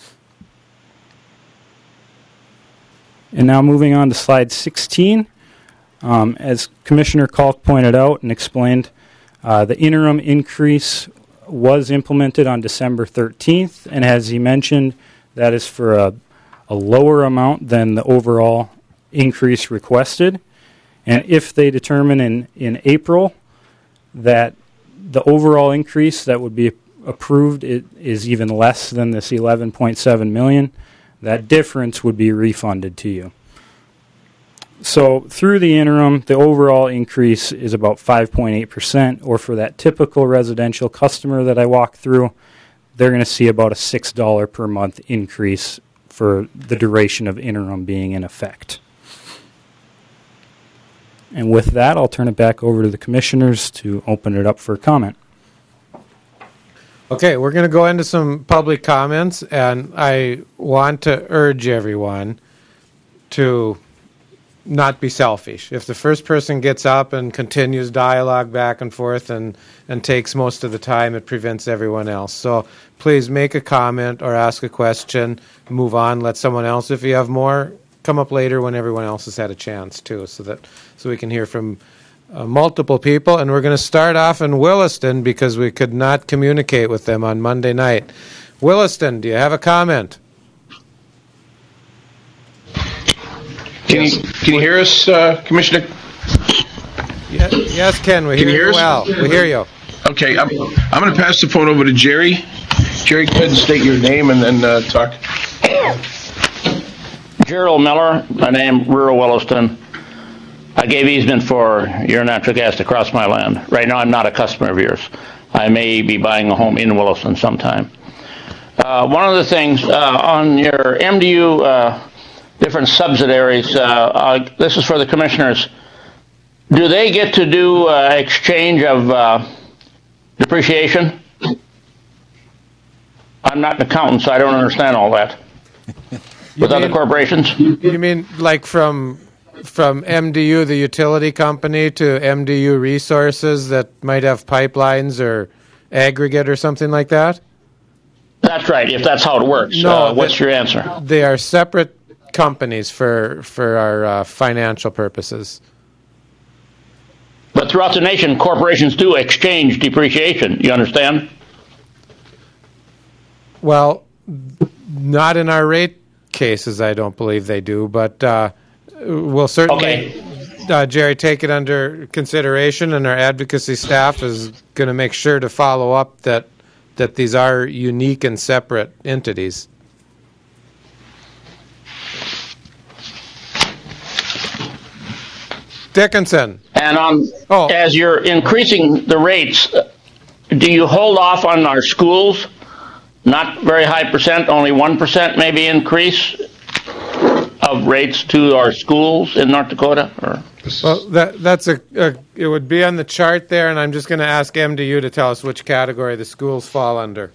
And now moving on to slide sixteen. Um, as Commissioner Kalk pointed out and explained, uh, the interim increase was implemented on December thirteenth, and as he mentioned, that is for a, a lower amount than the overall increase requested. And if they determine in, in April that the overall increase that would be approved it is even less than this eleven point seven million dollars, that difference would be refunded to you. So through the interim, the overall increase is about five point eight percent, or for that typical residential customer that I walked through, they're going to see about a six dollars per month increase for the duration of interim being in effect. And with that, I'll turn it back over to the commissioners to open it up for comment. Okay, we're going to go into some public comments, and I want to urge everyone to not be selfish. If the first person gets up and continues dialogue back and forth and, and takes most of the time, it prevents everyone else. So please make a comment or ask a question, move on, let someone else, if you have more, come up later when everyone else has had a chance too, so that so we can hear from uh, multiple people. And we're going to start off in Williston because we could not communicate with them on Monday night. Williston, do you have a comment? Can you can you hear us, uh, Commissioner? Yes, yes, Ken, we hear you, hear you us? well. We hear you. Okay, I'm I'm going to pass the phone over to Jerry. Jerry, go ahead and state your name and then uh, talk. Gerald Miller, my name, rural Williston. I gave easement for your natural gas to cross my land. Right now, I'm not a customer of yours. I may be buying a home in Williston sometime. Uh, one of the things uh, on your M D U uh, different subsidiaries, uh, uh, this is for the commissioners. Do they get to do uh, exchange of uh, depreciation? I'm not an accountant, so I don't understand all that. With mean, other corporations? You mean like from from M D U, the utility company, to M D U Resources that might have pipelines or aggregate or something like that? That's right, if that's how it works. No, uh, what's they, your answer? They are separate companies for, for our uh, financial purposes. But throughout the nation, corporations do exchange depreciation. You understand? Well, not in our rate cases, I don't believe they do, but uh, we'll certainly, okay. uh, Jerry, take it under consideration, and our advocacy staff is going to make sure to follow up that that these are unique and separate entities. Dickinson. And on, oh. as you're increasing the rates, do you hold off on our schools? Not very high percent, only one percent maybe increase of rates to our schools in North Dakota? Or? Well, that that's a, a it would be on the chart there, and I'm just going to ask M D U to tell us which category the schools fall under.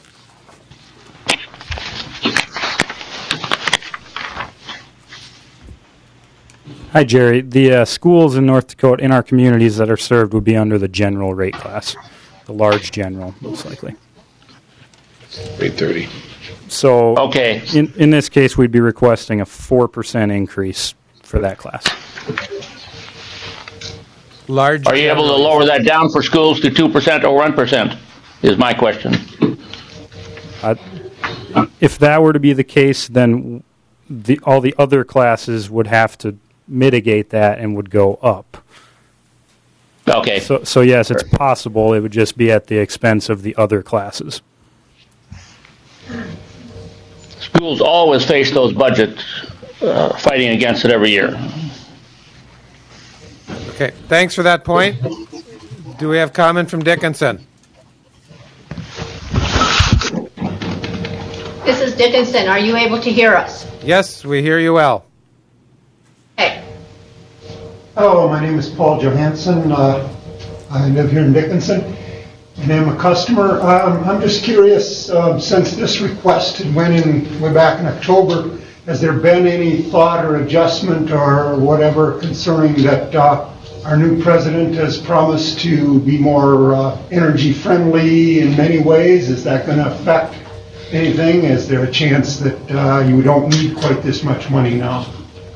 Hi, Jerry. The uh, schools in North Dakota, in our communities that are served, would be under the general rate class, the large general, most likely. Rate thirty. So, okay. in, in this case, we'd be requesting a four percent increase for that class. Large. Are you able to lower that down for schools to two percent or one percent, is my question. Uh, if that were to be the case, then the, all the other classes would have to mitigate that and would go up. Okay. So, so yes, it's possible. It would just be at the expense of the other classes. Schools always face those budgets, uh, fighting against it every year. Okay, thanks for that point. Do we have comment from Dickinson? This is Dickinson. Are you able to hear us? Yes, we hear you well. Hey. Hello, my name is Paul Johansson. Uh, I live here in Dickinson, and I'm a customer. Um, I'm just curious, um, since this request went in way back in October, has there been any thought or adjustment or whatever concerning that uh, our new president has promised to be more uh, energy friendly in many ways? Is that going to affect anything? Is there a chance that uh, you don't need quite this much money now?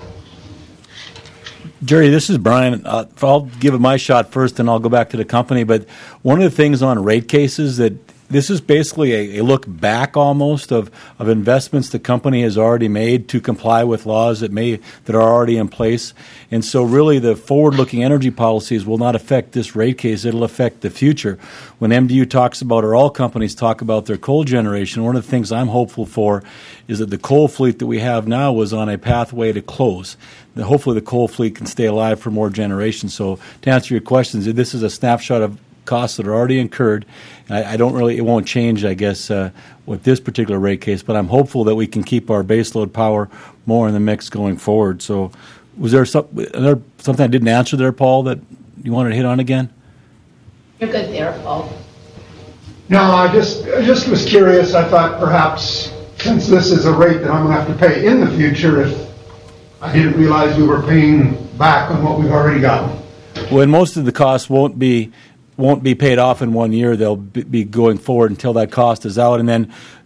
Jerry, this is Brian. Uh, I'll give it my shot first, and I'll go back to the company. But one of the things on rate cases that this is basically a, a look back almost of, of investments the company has already made to comply with laws that may that are already in place. And so really the forward-looking energy policies will not affect this rate case. It'll affect the future. When M D U talks about, or all companies talk about their coal generation, one of the things I'm hopeful for is that the coal fleet that we have now was on a pathway to close. That hopefully the coal fleet can stay alive for more generations. So to answer your questions, this is a snapshot of costs that are already incurred. I, I don't really, it won't change, I guess, uh, with this particular rate case, but I'm hopeful that we can keep our baseload power more in the mix going forward. So was there some, there something I didn't answer there, Paul, that you wanted to hit on again? You're good there, Paul. No, I just, I just was curious. I thought perhaps since this is a rate that I'm going to have to pay in the future, if I didn't realize we were paying back on what we've already gotten. Well, and most of the costs won't be won't be paid off in one year. They'll be going forward until that cost is out. And then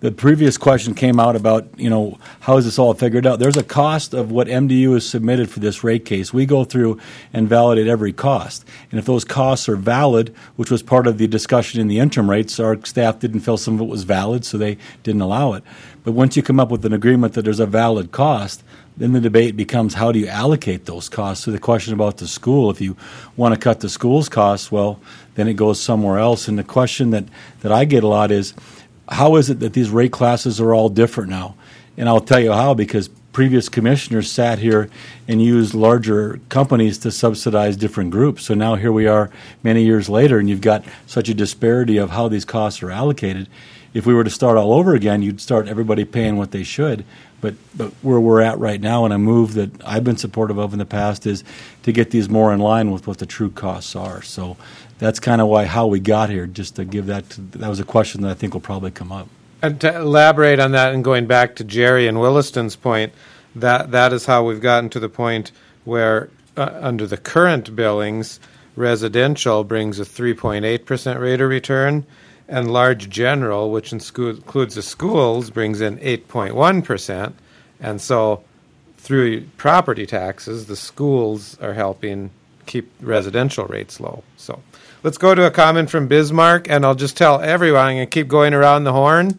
the previous question came out about, you know, how is this all figured out? There's a cost of what M D U has submitted for this rate case. We go through and validate every cost. And if those costs are valid, which was part of the discussion in the interim rates, our staff didn't feel some of it was valid, so they didn't allow it. But once you come up with an agreement that there's a valid cost, then the debate becomes how do you allocate those costs. So the question about the school, if you want to cut the school's costs, well, then it goes somewhere else. And the question that, that I get a lot is, how is it that these rate classes are all different now? And I'll tell you how, because previous commissioners sat here and used larger companies to subsidize different groups. So now here we are many years later, and you've got such a disparity of how these costs are allocated. If we were to start all over again, you'd start everybody paying what they should. But but where we're at right now, and a move that I've been supportive of in the past, is to get these more in line with what the true costs are. So that's kind of why how we got here. Just to give that, to, that was a question that I think will probably come up. And to elaborate on that, and going back to Jerry and Williston's point, that that is how we've gotten to the point where uh, under the current billings, residential brings a three point eight percent rate of return, and large general, which includes the schools, brings in eight point one percent. And so through property taxes, the schools are helping keep residential rates low. So let's go to a comment from Bismarck, and I'll just tell everyone, I'm going to keep going around the horn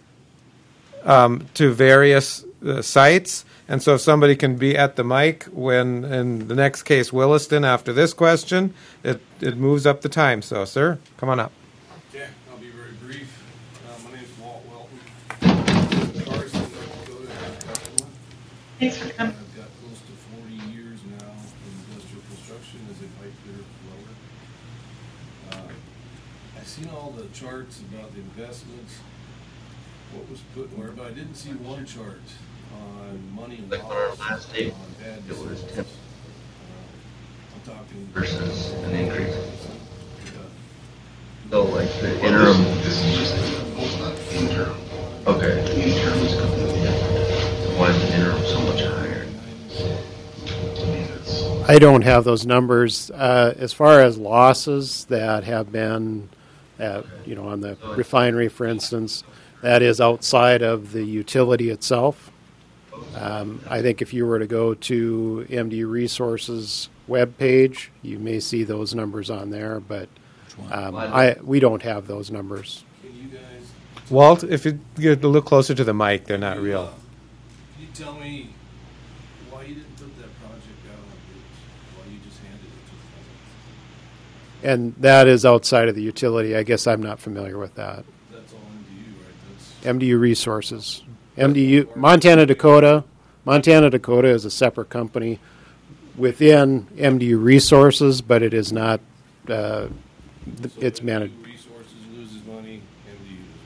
um, to various uh, sites. And so if somebody can be at the mic when, in the next case, Williston, after this question, it, it moves up the time. So, sir, come on up. Okay, I'll be very brief. Uh, my name is Walt Welton. Carson, North Dakota, customer. Thanks for coming. I've got close to forty years now in industrial construction as a pipe fitter welder. Uh, I've seen all the charts about the investments, what was put where, but I didn't see one chart on money lost, on bad decisions. Uh, I'm talking versus an increase. Uh, So like the interim. This is just not interim. Okay. Interim is completely different. Why is the interim so much higher? I don't have those numbers. Uh, as far as losses that have been, uh, you know, on the refinery, for instance, that is outside of the utility itself. Um, I think if you were to go to M D U Resources webpage, you may see those numbers on there, but um, I we don't have those numbers. Can you guys, Walt, if you get a little closer to the mic, they're not real. uh, can you tell me why you didn't put that project out on bids? Why you just handed it to us? And that is outside of the utility. I guess I'm not familiar with that. That's all M D U, right? That's M D U Resources. M D U, Montana Dakota. Montana Dakota is a separate company within M D U Resources, but it is not, uh, th- it's managed. Resources loses money, M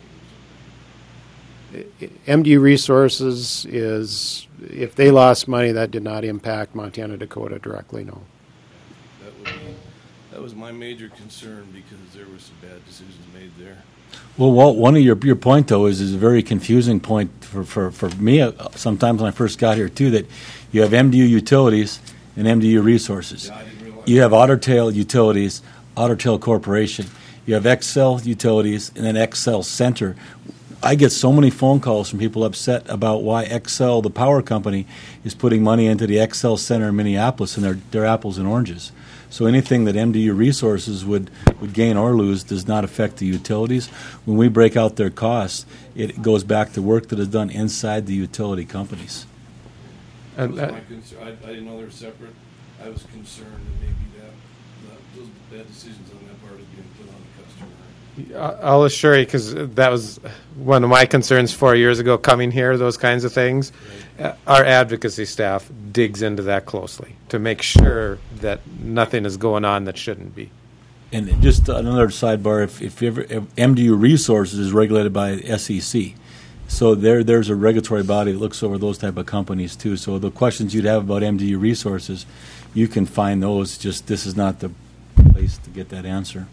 D U loses. M D U Resources is, if they lost money, that did not impact Montana Dakota directly, no. That would be, that was my major concern because there were some bad decisions made there. Well, Walt, one of your your point though is is a very confusing point for for for me. Uh, sometimes when I first got here too, that you have M D U Utilities and M D U Resources. Yeah, I didn't realize You have Otter Tail Utilities, Otter Tail Corporation. You have Excel Utilities, and then Excel Center. I get so many phone calls from people upset about why Excel, the power company, is putting money into the Excel Center in Minneapolis, and they're, they're apples and oranges. So anything that M D U Resources would, would gain or lose does not affect the utilities. When we break out their costs, it goes back to work that is done inside the utility companies. That And, was uh, my concern. I, I didn't know they were separate. I was concerned that maybe that, that those bad decisions on that part is being put on the customer. I- I'll assure you, because that was one of my concerns four years ago coming here, those kinds of things. Uh, Our advocacy staff digs into that closely to make sure that nothing is going on that shouldn't be. And just another sidebar, if, if, ever, if M D U Resources is regulated by S E C, so there there's a regulatory body that looks over those type of companies too. So the questions you'd have about M D U Resources, you can find those. Just this is not the place to get that answer.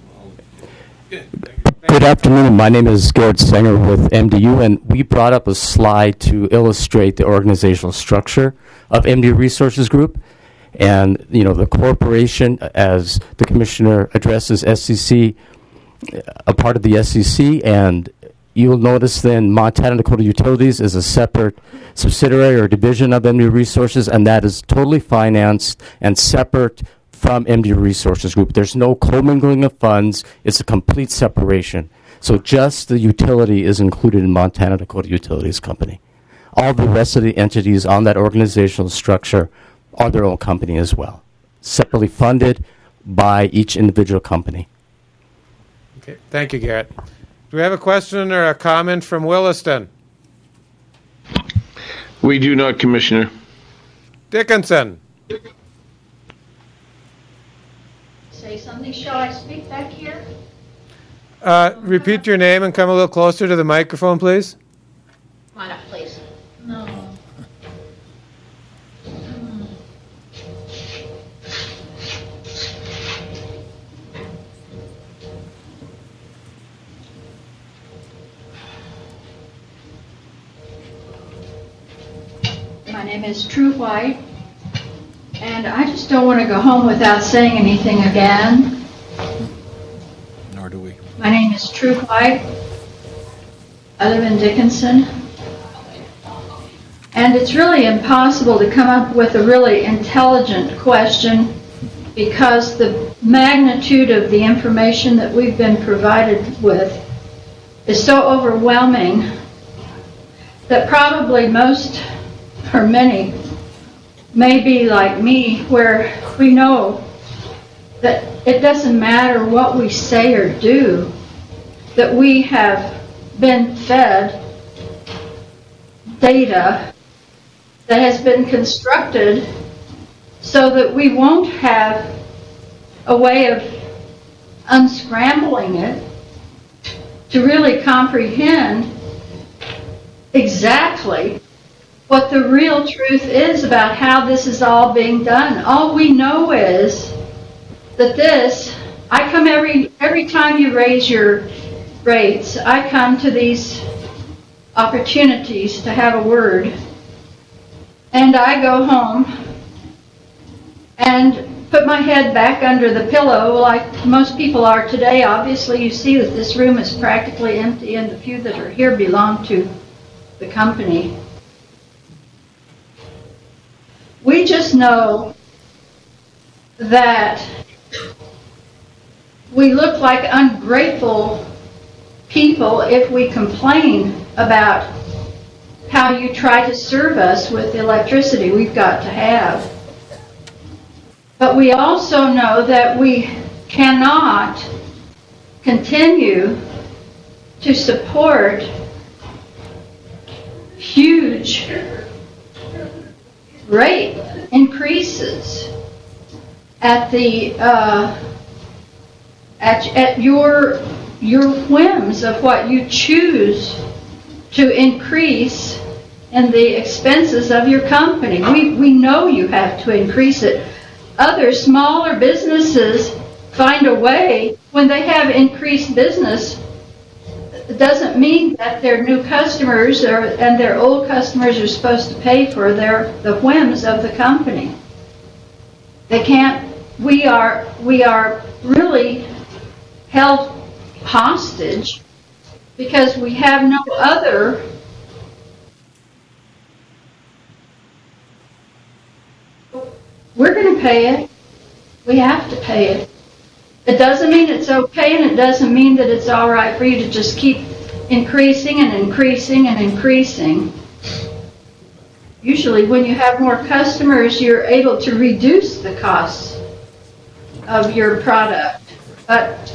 Good afternoon. My name is Garrett Sanger with M D U, and we brought up a slide to illustrate the organizational structure of M D U Resources Group. And, you know, the corporation, as the commissioner addresses S E C, a part of the S E C, and, you'll notice then Montana Dakota Utilities is a separate subsidiary or division of M D U Resources, and that is totally financed and separate from M D U Resources Group. There's no commingling of funds. It's a complete separation. So just the utility is included in Montana Dakota Utilities Company. All the rest of the entities on that organizational structure are their own company as well, separately funded by each individual company. Okay, thank you, Garrett. Do we have a question or a comment from Williston? We do not, Commissioner. Dickinson. Say something. Shall I speak back here? Uh, repeat your name and come a little closer to the microphone, please. Come on up, please. No. My name is True White, and I just don't want to go home without saying anything again. Nor do we. My name is True White. I live in Dickinson. And it's really impossible to come up with a really intelligent question because the magnitude of the information that we've been provided with is so overwhelming that probably most or many may be like me, where we know that it doesn't matter what we say or do, that we have been fed data that has been constructed so that we won't have a way of unscrambling it to really comprehend exactly what the real truth is about how this is all being done. All we know is that this, I come every every time you raise your rates, I come to these opportunities to have a word, and I go home and put my head back under the pillow like most people are today. Obviously, you see that this room is practically empty, and the few that are here belong to the company. We just know that we look like ungrateful people if we complain about how you try to serve us with the electricity we've got to have. But we also know that we cannot continue to support huge rate increases at the uh, at, at your your whims of what you choose to increase in the expenses of your company. We we know you have to increase it. Other smaller businesses find a way when they have increased business. It doesn't mean that their new customers or, and their old customers are supposed to pay for their the whims of the company. They can't. We are we are really held hostage because we have no other we're going to pay it. We have to pay it. It doesn't mean it's okay, and it doesn't mean that it's all right for you to just keep increasing and increasing and increasing. Usually when you have more customers, you're able to reduce the costs of your product. But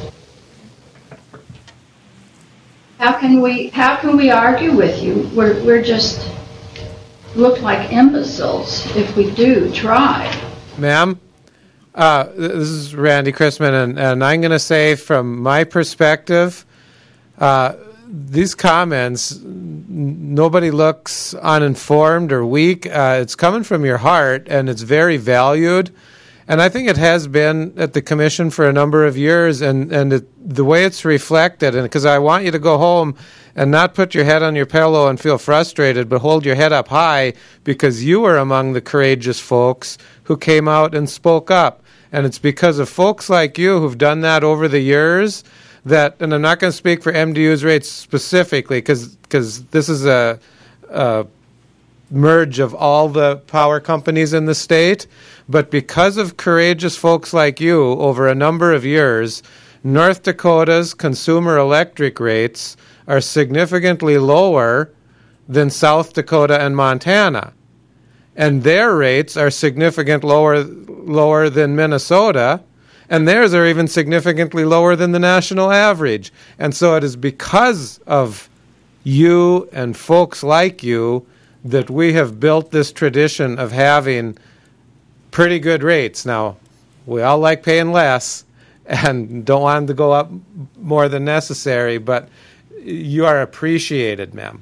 how can we how can we argue with you? We're we're just look like imbeciles if we do try. Ma'am, uh, this is Randy Chrisman, and, and I'm going to say from my perspective, uh, these comments, n- nobody looks uninformed or weak. Uh, it's coming from your heart, and it's very valued. And I think it has been at the commission for a number of years, and, and it, the way it's reflected, and because I want you to go home and not put your head on your pillow and feel frustrated, but hold your head up high because you were among the courageous folks who came out and spoke up. And it's because of folks like you who've done that over the years that, and I'm not going to speak for M D U's rates specifically because this is a, a merge of all the power companies in the state, but because of courageous folks like you over a number of years, North Dakota's consumer electric rates are significantly lower than South Dakota and Montana. And their rates are significantly lower lower than Minnesota, and theirs are even significantly lower than the national average. And so it is because of you and folks like you that we have built this tradition of having pretty good rates. Now, we all like paying less and don't want them to go up more than necessary, but you are appreciated, ma'am.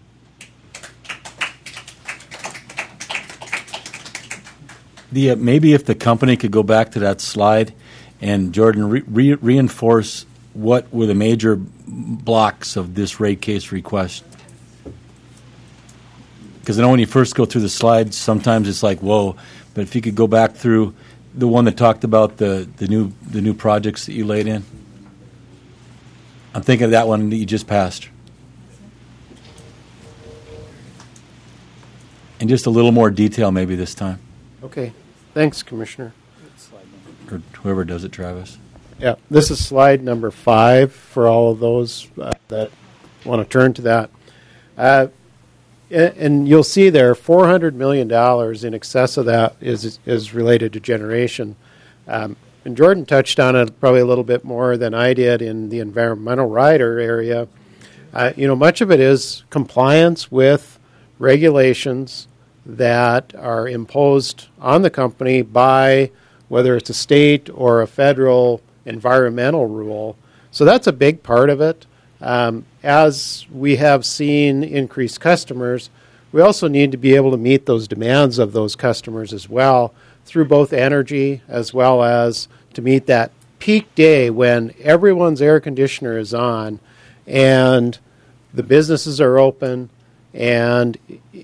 The, uh, maybe if the company could go back to that slide and, Jordan, re- re- reinforce what were the major blocks of this rate case request. Because I know when you first go through the slides, sometimes it's like, whoa. But if you could go back through the one that talked about the, the new the new projects that you laid in. I'm thinking of that one that you just passed. And just a little more detail maybe this time. Okay. Thanks, Commissioner. Or whoever does it, Travis. Yeah, this is slide number five for all of those uh, that want to turn to that. Uh, and, and you'll see there four hundred million dollars in excess of that is is related to generation. Um, and Jordan touched on it probably a little bit more than I did in the environmental rider area. Uh, you know, much of it is compliance with regulations that are imposed on the company by whether it's a state or a federal environmental rule. So that's a big part of it. Um, as we have seen increased customers, we also need to be able to meet those demands of those customers as well through both energy as well as to meet that peak day when everyone's air conditioner is on and the businesses are open and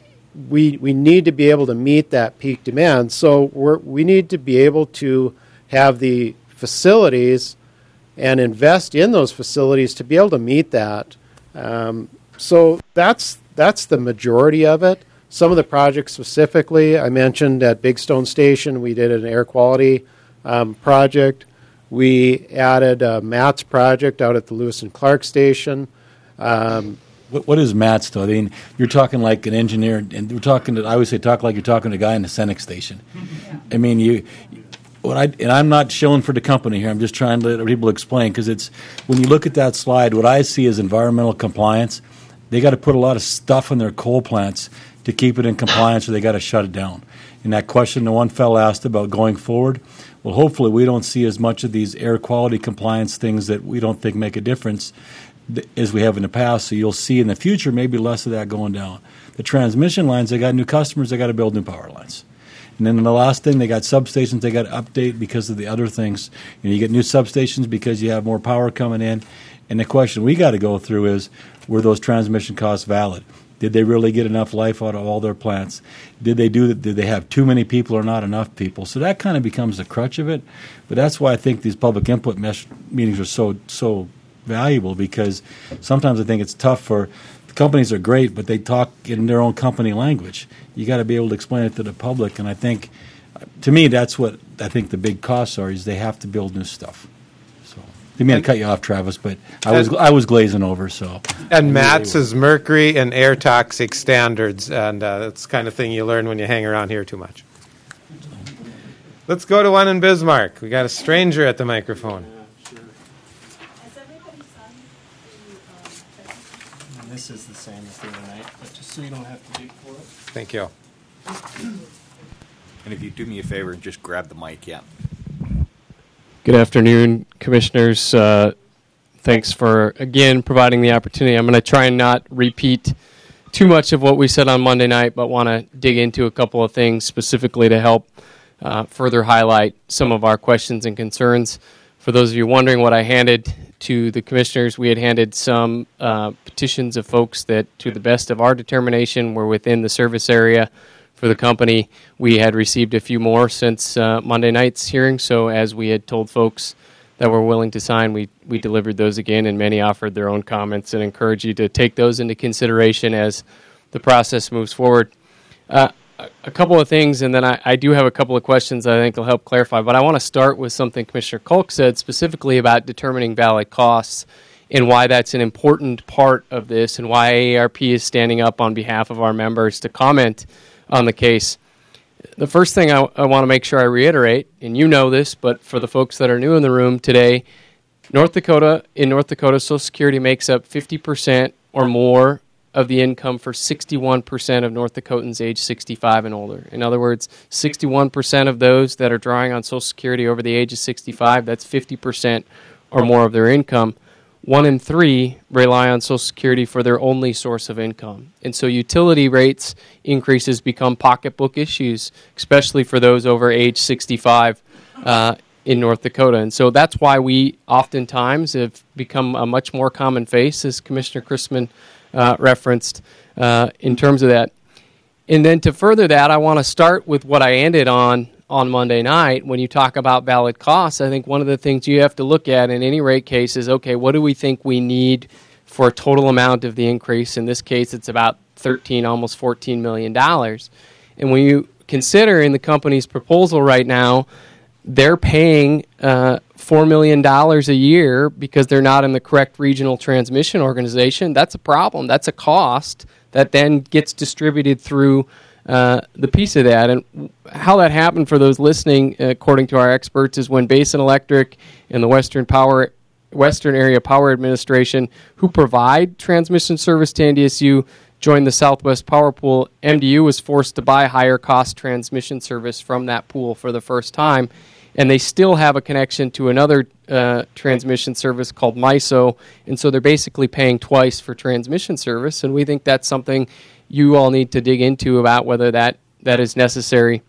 we we need to be able to meet that peak demand. So we're, we need to be able to have the facilities and invest in those facilities to be able to meet that. Um, so that's that's the majority of it. Some of the projects specifically, I mentioned at Big Stone Station, we did an air quality um, project. We added a MATS project out at the Lewis and Clark Station. Um, What, what is MATS, though? I mean, you're talking like an engineer, and we're talking to, I always say talk like you're talking to a guy in the Senex station. I mean, you, what I, and I'm not shilling for the company here, I'm just trying to let people explain, because it's, when you look at that slide, what I see is environmental compliance. They got to put a lot of stuff in their coal plants to keep it in compliance, or they got to shut it down. And that question the one fellow asked about going forward, well, hopefully we don't see as much of these air quality compliance things that we don't think make a difference as we have in the past, so you'll see in the future maybe less of that going down. The transmission lines, they got new customers, they got to build new power lines. And then the last thing, they got substations they got to update because of the other things. You know, you get new substations because you have more power coming in. And the question we got to go through is, were those transmission costs valid? Did they really get enough life out of all their plants? Did they do that? Did they have too many people or not enough people? So that kind of becomes the crutch of it. But that's why I think these public input mesh meetings are so so valuable, because sometimes I think it's tough for the companies are great, but they talk in their own company language. You got to be able to explain it to the public, and I think, to me, that's what I think the big costs are. Is they have to build new stuff. So, didn't mean to cut you off, Travis, but I was I was glazing over. So, and MATS is mercury and air toxic standards, and uh, that's the kind of thing you learn when you hang around here too much. Let's go to one in Bismarck. We got a stranger at the microphone. This is the same as the other night, but just so you don't have to dig for it. Thank you. And if you do me a favor and just grab the mic, yeah. Good afternoon, Commissioners. Uh, thanks for, again, providing the opportunity. I'm going to try and not repeat too much of what we said on Monday night, but want to dig into a couple of things specifically to help uh, further highlight some of our questions and concerns. For those of you wondering what I handed to the commissioners, we had handed some uh, petitions of folks that, to the best of our determination, were within the service area for the company. We had received a few more since uh, Monday night's hearing, so as we had told folks that were willing to sign, we, we delivered those again, and many offered their own comments, and encourage you to take those into consideration as the process moves forward. Uh, a, a couple of things, and then I, I do have a couple of questions that I think will help clarify, but I want to start with something Commissioner Kulk said specifically about determining valid costs and why that's an important part of this, and why A A R P is standing up on behalf of our members to comment on the case. The first thing I, I want to make sure I reiterate, and you know this, but for the folks that are new in the room today, North Dakota, in North Dakota, Social Security makes up fifty percent or more of the income for sixty-one percent of North Dakotans age sixty-five and older. In other words, sixty-one percent of those that are drawing on Social Security over the age of sixty-five, that's fifty percent or more of their income. One in three rely on Social Security for their only source of income. And so utility rates increases become pocketbook issues, especially for those over age sixty-five uh, in North Dakota. And so that's why we oftentimes have become a much more common face, as Commissioner Chrisman uh, referenced, uh, in terms of that. And then to further that, I want to start with what I ended on on Monday night. When you talk about valid costs, I think one of the things you have to look at in any rate case is, okay, what do we think we need for a total amount of the increase? In this case, it's about thirteen, almost fourteen million dollars. And when you consider in the company's proposal right now, they're paying uh, four million dollars a year because they're not in the correct regional transmission organization. That's a problem. That's a cost that then gets distributed through Uh, the piece of that. And how that happened for those listening, uh, according to our experts, is when Basin Electric and the Western Power, Western Area Power Administration, who provide transmission service to N D S U, joined the Southwest Power Pool, M D U was forced to buy higher cost transmission service from that pool for the first time. And they still have a connection to another uh, transmission service called MISO, and so they're basically paying twice for transmission service. And we think that's something you all need to dig into about whether that, that is necessary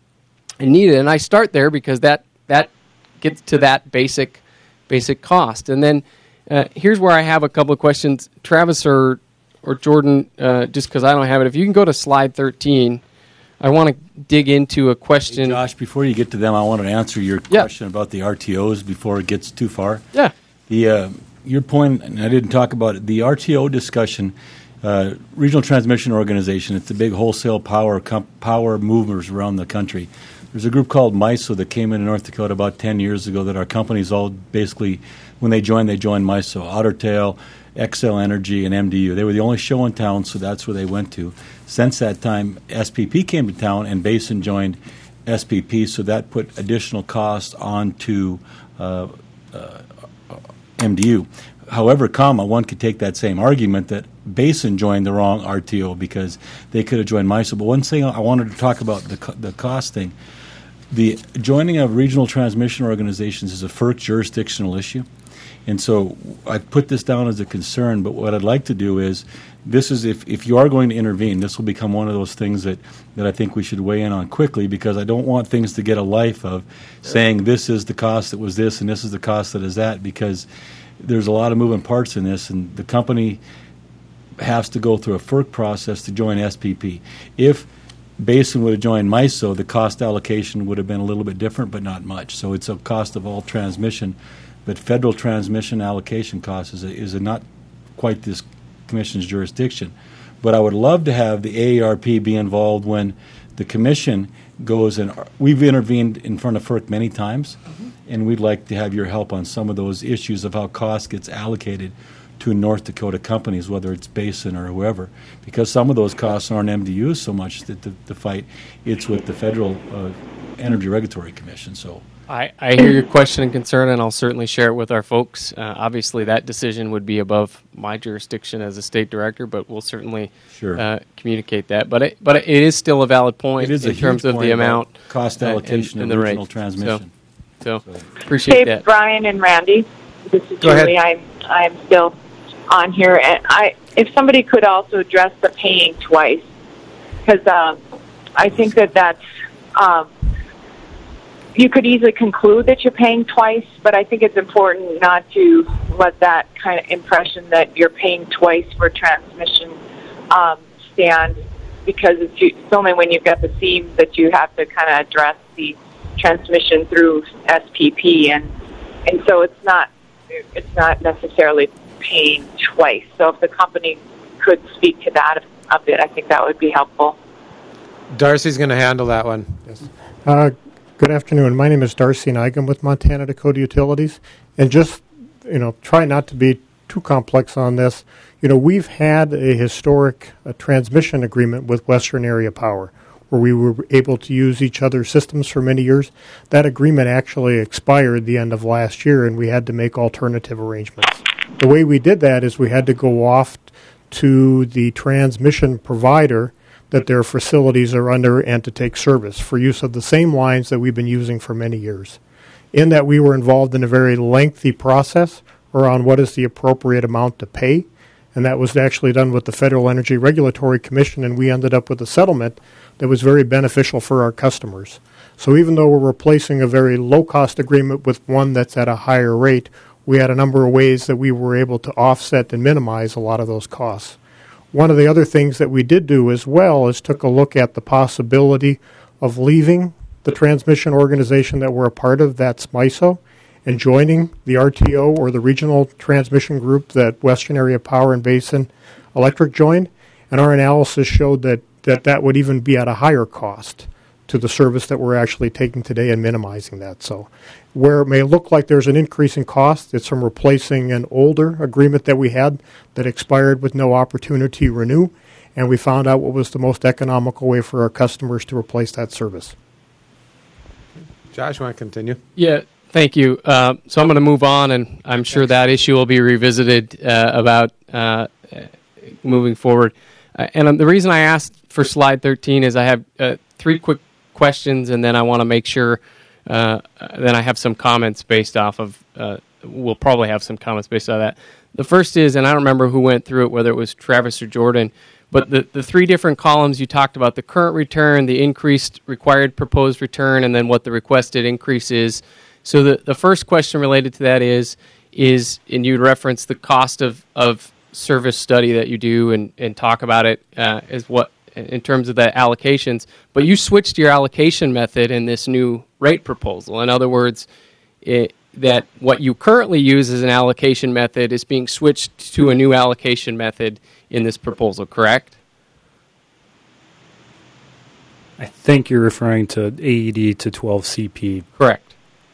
and needed. And I start there because that that gets to that basic basic cost. And then uh, here's where I have a couple of questions. Travis or or Jordan, uh, just because I don't have it, if you can go to slide thirteen, I want to dig into a question. Hey Josh, before you get to them, I want to answer your yeah. question about the R T Os before it gets too far. Yeah. The uh, your point, and I didn't talk about it, the R T O discussion. Uh, Regional Transmission Organization, it's the big wholesale power comp- power movers around the country. There's a group called MISO that came into North Dakota about ten years ago that our companies all basically, when they joined, they joined MISO, Ottertail, Xcel Energy, and M D U. They were the only show in town, so that's where they went to. Since that time, S P P came to town and Basin joined S P P, so that put additional costs onto uh, uh, M D U. However, comma, one could take that same argument that Basin joined the wrong R T O because they could have joined MISO. But one thing I wanted to talk about, the, co- the cost thing. The joining of regional transmission organizations is a F E R C jurisdictional issue. And so I put this down as a concern, but what I'd like to do is, this is if, if you are going to intervene, this will become one of those things that, that I think we should weigh in on quickly, because I don't want things to get a life of saying this is the cost that was this and this is the cost that is that, because there's a lot of moving parts in this, and the company has to go through a F E R C process to join S P P. If Basin would have joined MISO, the cost allocation would have been a little bit different, but not much. So it's a cost of all transmission, but federal transmission allocation cost is a, is a not quite this commission's jurisdiction. But I would love to have the A A R P be involved when the commission goes, and we've intervened in front of F E R C many times, mm-hmm. and we'd like to have your help on some of those issues of how cost gets allocated to North Dakota companies, whether it's Basin or whoever, because some of those costs aren't M D Us so much that the, the fight, it's with the Federal uh, Energy Regulatory Commission. So I, I hear your question and concern, and I'll certainly share it with our folks. Uh, obviously, that decision would be above my jurisdiction as a state director, but we'll certainly sure. uh, communicate that. But it, but it is still a valid point it is in a terms of the amount, cost allocation uh, and, and, and the regional rate. transmission. So, so, so appreciate hey, that. Brian and Randy, this is Go Julie. ahead. I'm I'm still on here, and I if somebody could also address the paying twice, because um, I think that that's. Um, You could easily conclude that you're paying twice, but I think it's important not to let that kind of impression that you're paying twice for transmission um, stand, because it's, it's only when you've got the seams that you have to kind of address the transmission through S P P. And and so it's not it's not necessarily paying twice. So if the company could speak to that a bit, I think that would be helpful. Darcy's going to handle that one. Yes. Uh, good afternoon. My name is Darcy Nigam with Montana Dakota Utilities, and just you know, try not to be too complex on this. You know, we've had a historic uh, transmission agreement with Western Area Power, where we were able to use each other's systems for many years. That agreement actually expired the end of last year, and we had to make alternative arrangements. The way we did that is we had to go off to the transmission provider that their facilities are under and to take service for use of the same lines that we've been using for many years. In that, we were involved in a very lengthy process around what is the appropriate amount to pay, and that was actually done with the Federal Energy Regulatory Commission, and we ended up with a settlement that was very beneficial for our customers. So even though we're replacing a very low-cost agreement with one that's at a higher rate, we had a number of ways that we were able to offset and minimize a lot of those costs. One of the other things that we did do as well is took a look at the possibility of leaving the transmission organization that we're a part of, that's M I S O, and joining the R T O or the regional transmission group that Western Area Power and Basin Electric joined. And our analysis showed that that, that would even be at a higher cost to the service that we're actually taking today and minimizing that. So where it may look like there's an increase in cost, it's from replacing an older agreement that we had that expired with no opportunity to renew, and we found out what was the most economical way for our customers to replace that service. Josh, want to continue? Yeah, thank you. Uh, so I'm going to move on, and I'm sure that issue will be revisited uh, about uh, moving forward. Uh, and um, the reason I asked for slide thirteen is I have uh, three quick questions, and then I want to make sure uh, then I have some comments based off of, uh, we'll probably have some comments based on that. The first is, and I don't remember who went through it, whether it was Travis or Jordan, but the, the three different columns you talked about, the current return, the increased required proposed return, and then what the requested increase is. So the, the first question related to that is, is and you reference the cost of, of service study that you do and, and talk about it uh, as what in terms of the allocations, but you switched your allocation method in this new rate proposal. In other words, it, that what you currently use as an allocation method is being switched to a new allocation method in this proposal, correct? I think you're referring to A E D to twelve C P. Correct.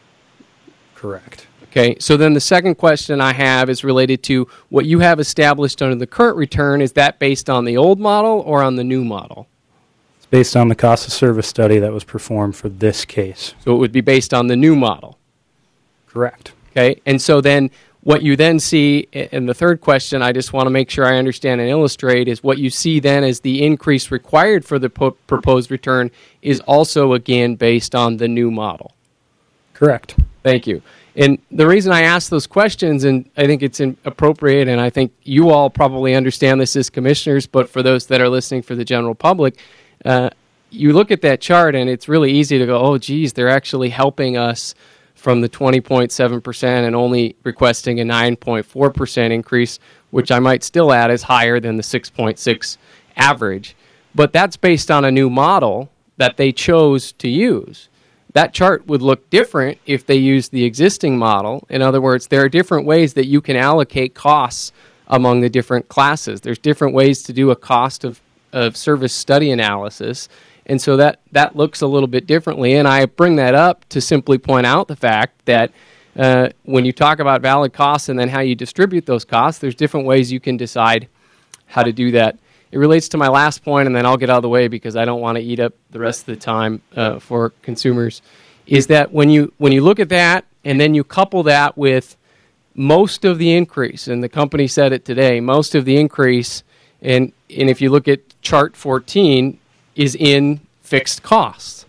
Correct. Okay, so then the second question I have is related to what you have established under the current return. Is that based on the old model or on the new model? It's based on the cost of service study that was performed for this case. So it would be based on the new model? Correct. Okay, and so then what you then see, and the third question I just want to make sure I understand and illustrate, is what you see then as the increase required for the po- proposed return is also, again, based on the new model? Correct. Thank you. And the reason I ask those questions, and I think it's in appropriate, and I think you all probably understand this as commissioners, but for those that are listening for the general public, uh, you look at that chart and it's really easy to go, oh, geez, they're actually helping us from the twenty point seven percent and only requesting a nine point four percent increase, which I might still add is higher than the six point six average. But that's based on a new model that they chose to use. That chart would look different if they used the existing model. In other words, there are different ways that you can allocate costs among the different classes. There's different ways to do a cost of, of service study analysis. And so that, that looks a little bit differently. And I bring that up to simply point out the fact that uh, when you talk about valid costs and then how you distribute those costs, there's different ways you can decide how to do that. It relates to my last point, and then I'll get out of the way because I don't want to eat up the rest of the time uh, for consumers, is that when you when you look at that and then you couple that with most of the increase, and the company said it today, most of the increase, and, and if you look at chart fourteen, is in fixed costs.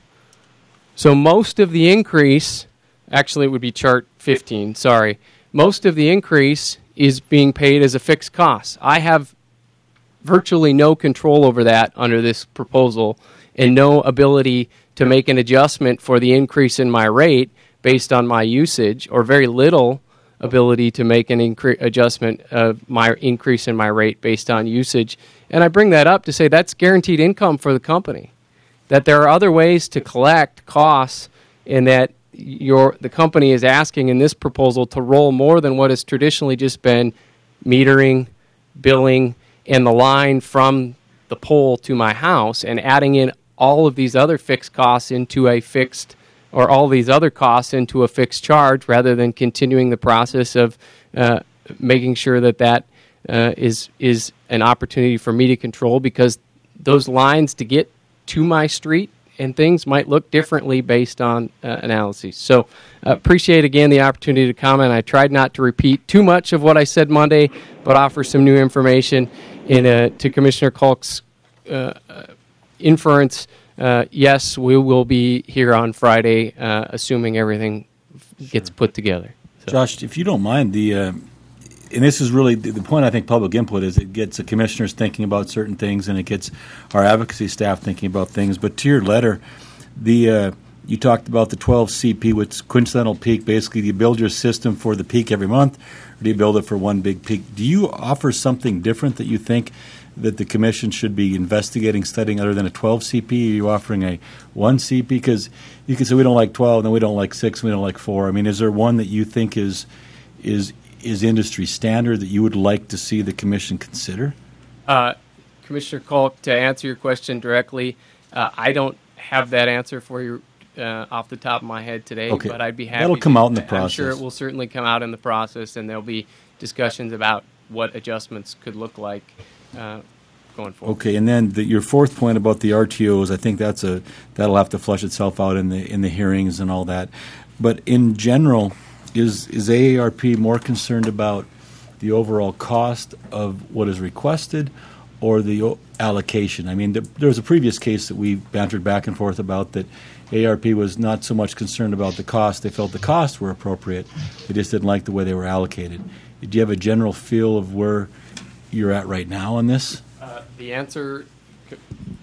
So most of the increase, actually it would be chart fifteen, sorry, most of the increase is being paid as a fixed cost. I have virtually no control over that under this proposal and no ability to make an adjustment for the increase in my rate based on my usage, or very little ability to make an incre- adjustment of my increase in my rate based on usage. And I bring that up to say that's guaranteed income for the company, that there are other ways to collect costs, and that your the company is asking in this proposal to roll more than what has traditionally just been metering, billing, and the line from the pole to my house, and adding in all of these other fixed costs into a fixed, or all these other costs into a fixed charge, rather than continuing the process of uh, making sure that that uh, is is an opportunity for me to control, because those lines to get to my street and things might look differently based on uh, analyses. So uh, appreciate, again, the opportunity to comment. I tried not to repeat too much of what I said Monday, but offer some new information in uh, to Commissioner Kalk's uh, uh, inference. Uh, yes, we will be here on Friday, uh, assuming everything f- gets put together. So. Josh, if you don't mind, the uh, and this is really the, the point. I think public input is it gets the commissioners thinking about certain things, and it gets our advocacy staff thinking about things. But to your letter, the uh, you talked about the twelve C P, which is coincidental peak. Basically, do you build your system for the peak every month, or do you build it for one big peak? Do you offer something different that you think that the commission should be investigating, studying, other than a twelve C P? Are you offering a one C P? Because you can say we don't like twelve, and we don't like six, and we don't like four. I mean, is there one that you think is is is industry standard that you would like to see the commission consider? Uh, Commissioner Kalk, to answer your question directly, uh, I don't have that answer for you uh, off the top of my head today, Okay. but I'd be happy. That'll come to, out in the I'm process. sure it will certainly come out in the process, and there'll be discussions about what adjustments could look like uh, going forward. Okay, and then the, your fourth point about the R T Os, I think that's a that'll have to flush itself out in the in the hearings and all that. But in general, is is A A R P more concerned about the overall cost of what is requested, or the o- allocation? I mean, the, there was a previous case that we bantered back and forth about that A A R P was not so much concerned about the cost. They felt the costs were appropriate. They just didn't like the way they were allocated. Do you have a general feel of where you're at right now on this? Uh, the answer, Co-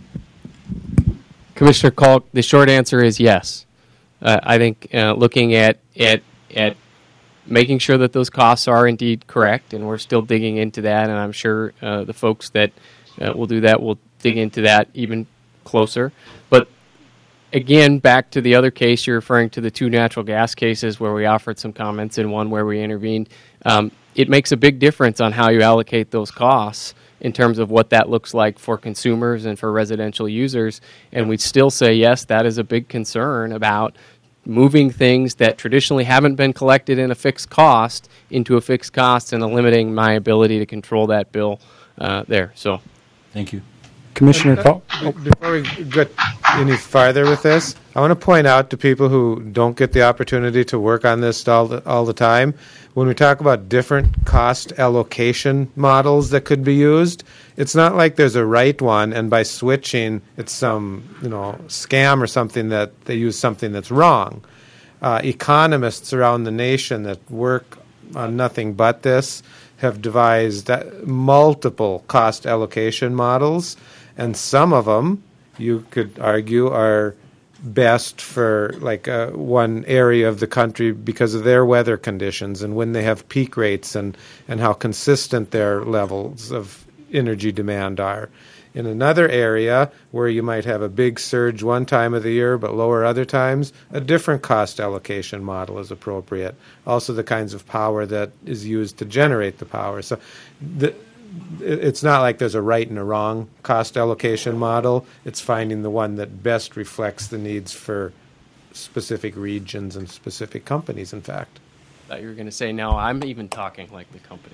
Commissioner Kalk, the short answer is yes. Uh, I think uh, looking at, at at making sure that those costs are indeed correct, and we're still digging into that, and I'm sure uh, the folks that uh, will do that will dig into that even closer. But again, back to the other case, you're referring to the two natural gas cases where we offered some comments and one where we intervened. Um, it makes a big difference on how you allocate those costs in terms of what that looks like for consumers and for residential users. And we'd still say, yes, that is a big concern about moving things that traditionally haven't been collected in a fixed cost into a fixed cost and limiting my ability to control that bill uh, there. So, thank you. Commissioner Uh, Kalk. uh, Before we get any farther with this, I want to point out to people who don't get the opportunity to work on this all the, all the time, when we talk about different cost allocation models that could be used, it's not like there's a right one, and by switching, it's some you know scam or something that they use something that's wrong. Uh, economists around the nation that work on nothing but this have devised uh, multiple cost allocation models, and some of them, you could argue, are best for like uh, one area of the country because of their weather conditions and when they have peak rates and, and how consistent their levels of energy demand are. In another area where you might have a big surge one time of the year but lower other times, a different cost allocation model is appropriate. Also the kinds of power that is used to generate the power. So the it's not like there's a right and a wrong cost allocation model. It's finding the one that best reflects the needs for specific regions and specific companies, in fact. I thought you were going to say, no, I'm even talking like the company.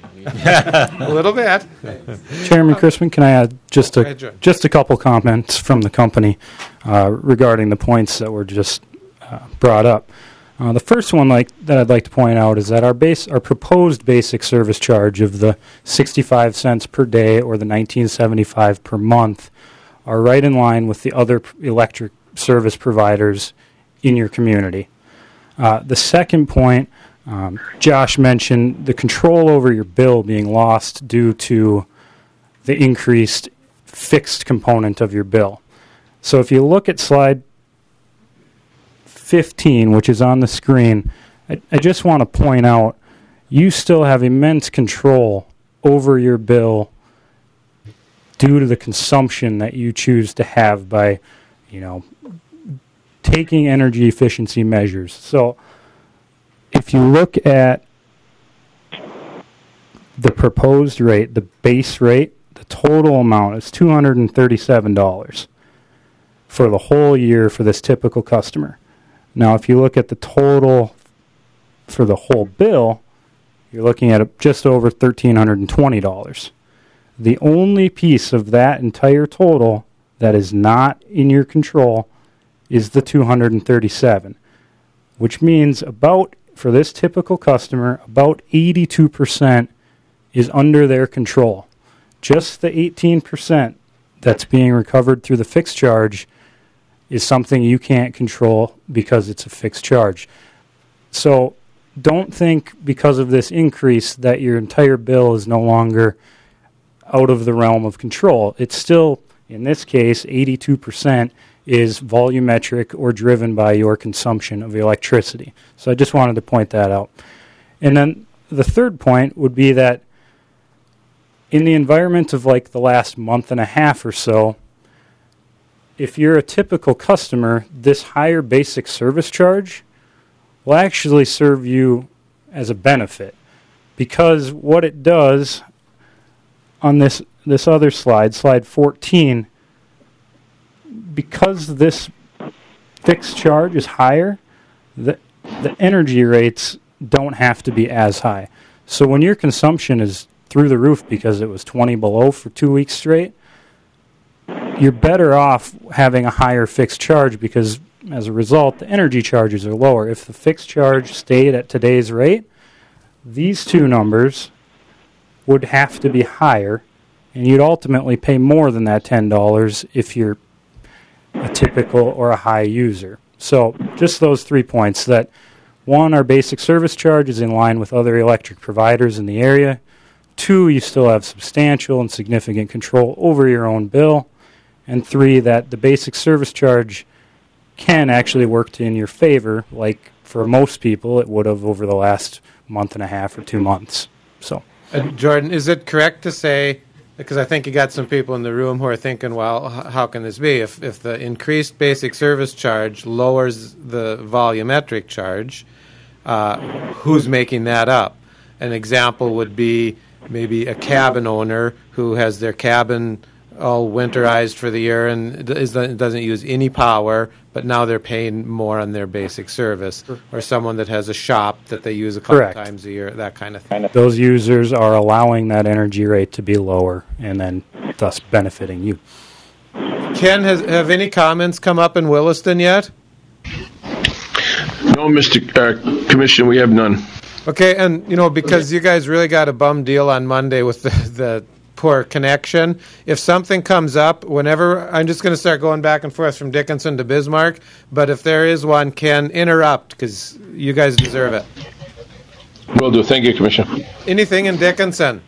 A little bit. Chairman Crispin, can I add just Go a ahead, John. just a couple comments from the company uh, regarding the points that were just uh, brought up. Uh, the first one, like that, I'd like to point out is that our base, our proposed basic service charge of the sixty-five cents per day or the nineteen seventy-five per month are right in line with the other p- electric service providers in your community. Uh, the second point, um, Josh mentioned the control over your bill being lost due to the increased fixed component of your bill. So if you look at slide fifteen, which is on the screen, I, I just want to point out you still have immense control over your bill due to the consumption that you choose to have by, you know, taking energy efficiency measures. So if you look at the proposed rate, the base rate, the total amount is two hundred thirty-seven dollars for the whole year for this typical customer. Now, if you look at the total for the whole bill, you're looking at just over one thousand three hundred twenty dollars. The only piece of that entire total that is not in your control is the two hundred thirty-seven dollars, which means about, for this typical customer, about eighty-two percent is under their control. Just the eighteen percent that's being recovered through the fixed charge is something you can't control because it's a fixed charge. So don't think because of this increase that your entire bill is no longer out of the realm of control. It's still, in this case, eighty-two percent is volumetric or driven by your consumption of electricity. So I just wanted to point that out. And then the third point would be that in the environment of like the last month and a half or so, if you're a typical customer, this higher basic service charge will actually serve you as a benefit, because what it does on this this other slide, slide fourteen, because this fixed charge is higher, the the energy rates don't have to be as high. So when your consumption is through the roof because it was twenty below for two weeks straight, you're better off having a higher fixed charge because as a result, the energy charges are lower. If the fixed charge stayed at today's rate, these two numbers would have to be higher, and you'd ultimately pay more than that ten dollars if you're a typical or a high user. So just those three points, that one, our basic service charge is in line with other electric providers in the area. Two, you still have substantial and significant control over your own bill. And three, that the basic service charge can actually work to in your favor, like for most people it would have over the last month and a half or two months. So, uh, Jordan, is it correct to say, because I think you got some people in the room who are thinking, well, h- how can this be? If if the increased basic service charge lowers the volumetric charge, uh, who's making that up? An example would be maybe a cabin owner who has their cabin all winterized for the year and is, doesn't use any power, but now they're paying more on their basic service. Or someone that has a shop that they use a couple Correct. times a year, that kind of thing. Those users are allowing that energy rate to be lower and then thus benefiting you. Ken, has, have any comments come up in Williston yet? No, Mister Uh, Commissioner, we have none. Okay, and you know, because you guys really got a bum deal on Monday with the, the poor connection, if something comes up, whenever, I'm just going to start going back and forth from Dickinson to Bismarck, but if there is one, Ken, interrupt, because you guys deserve it. Will do. Thank you, Commissioner. Anything in Dickinson?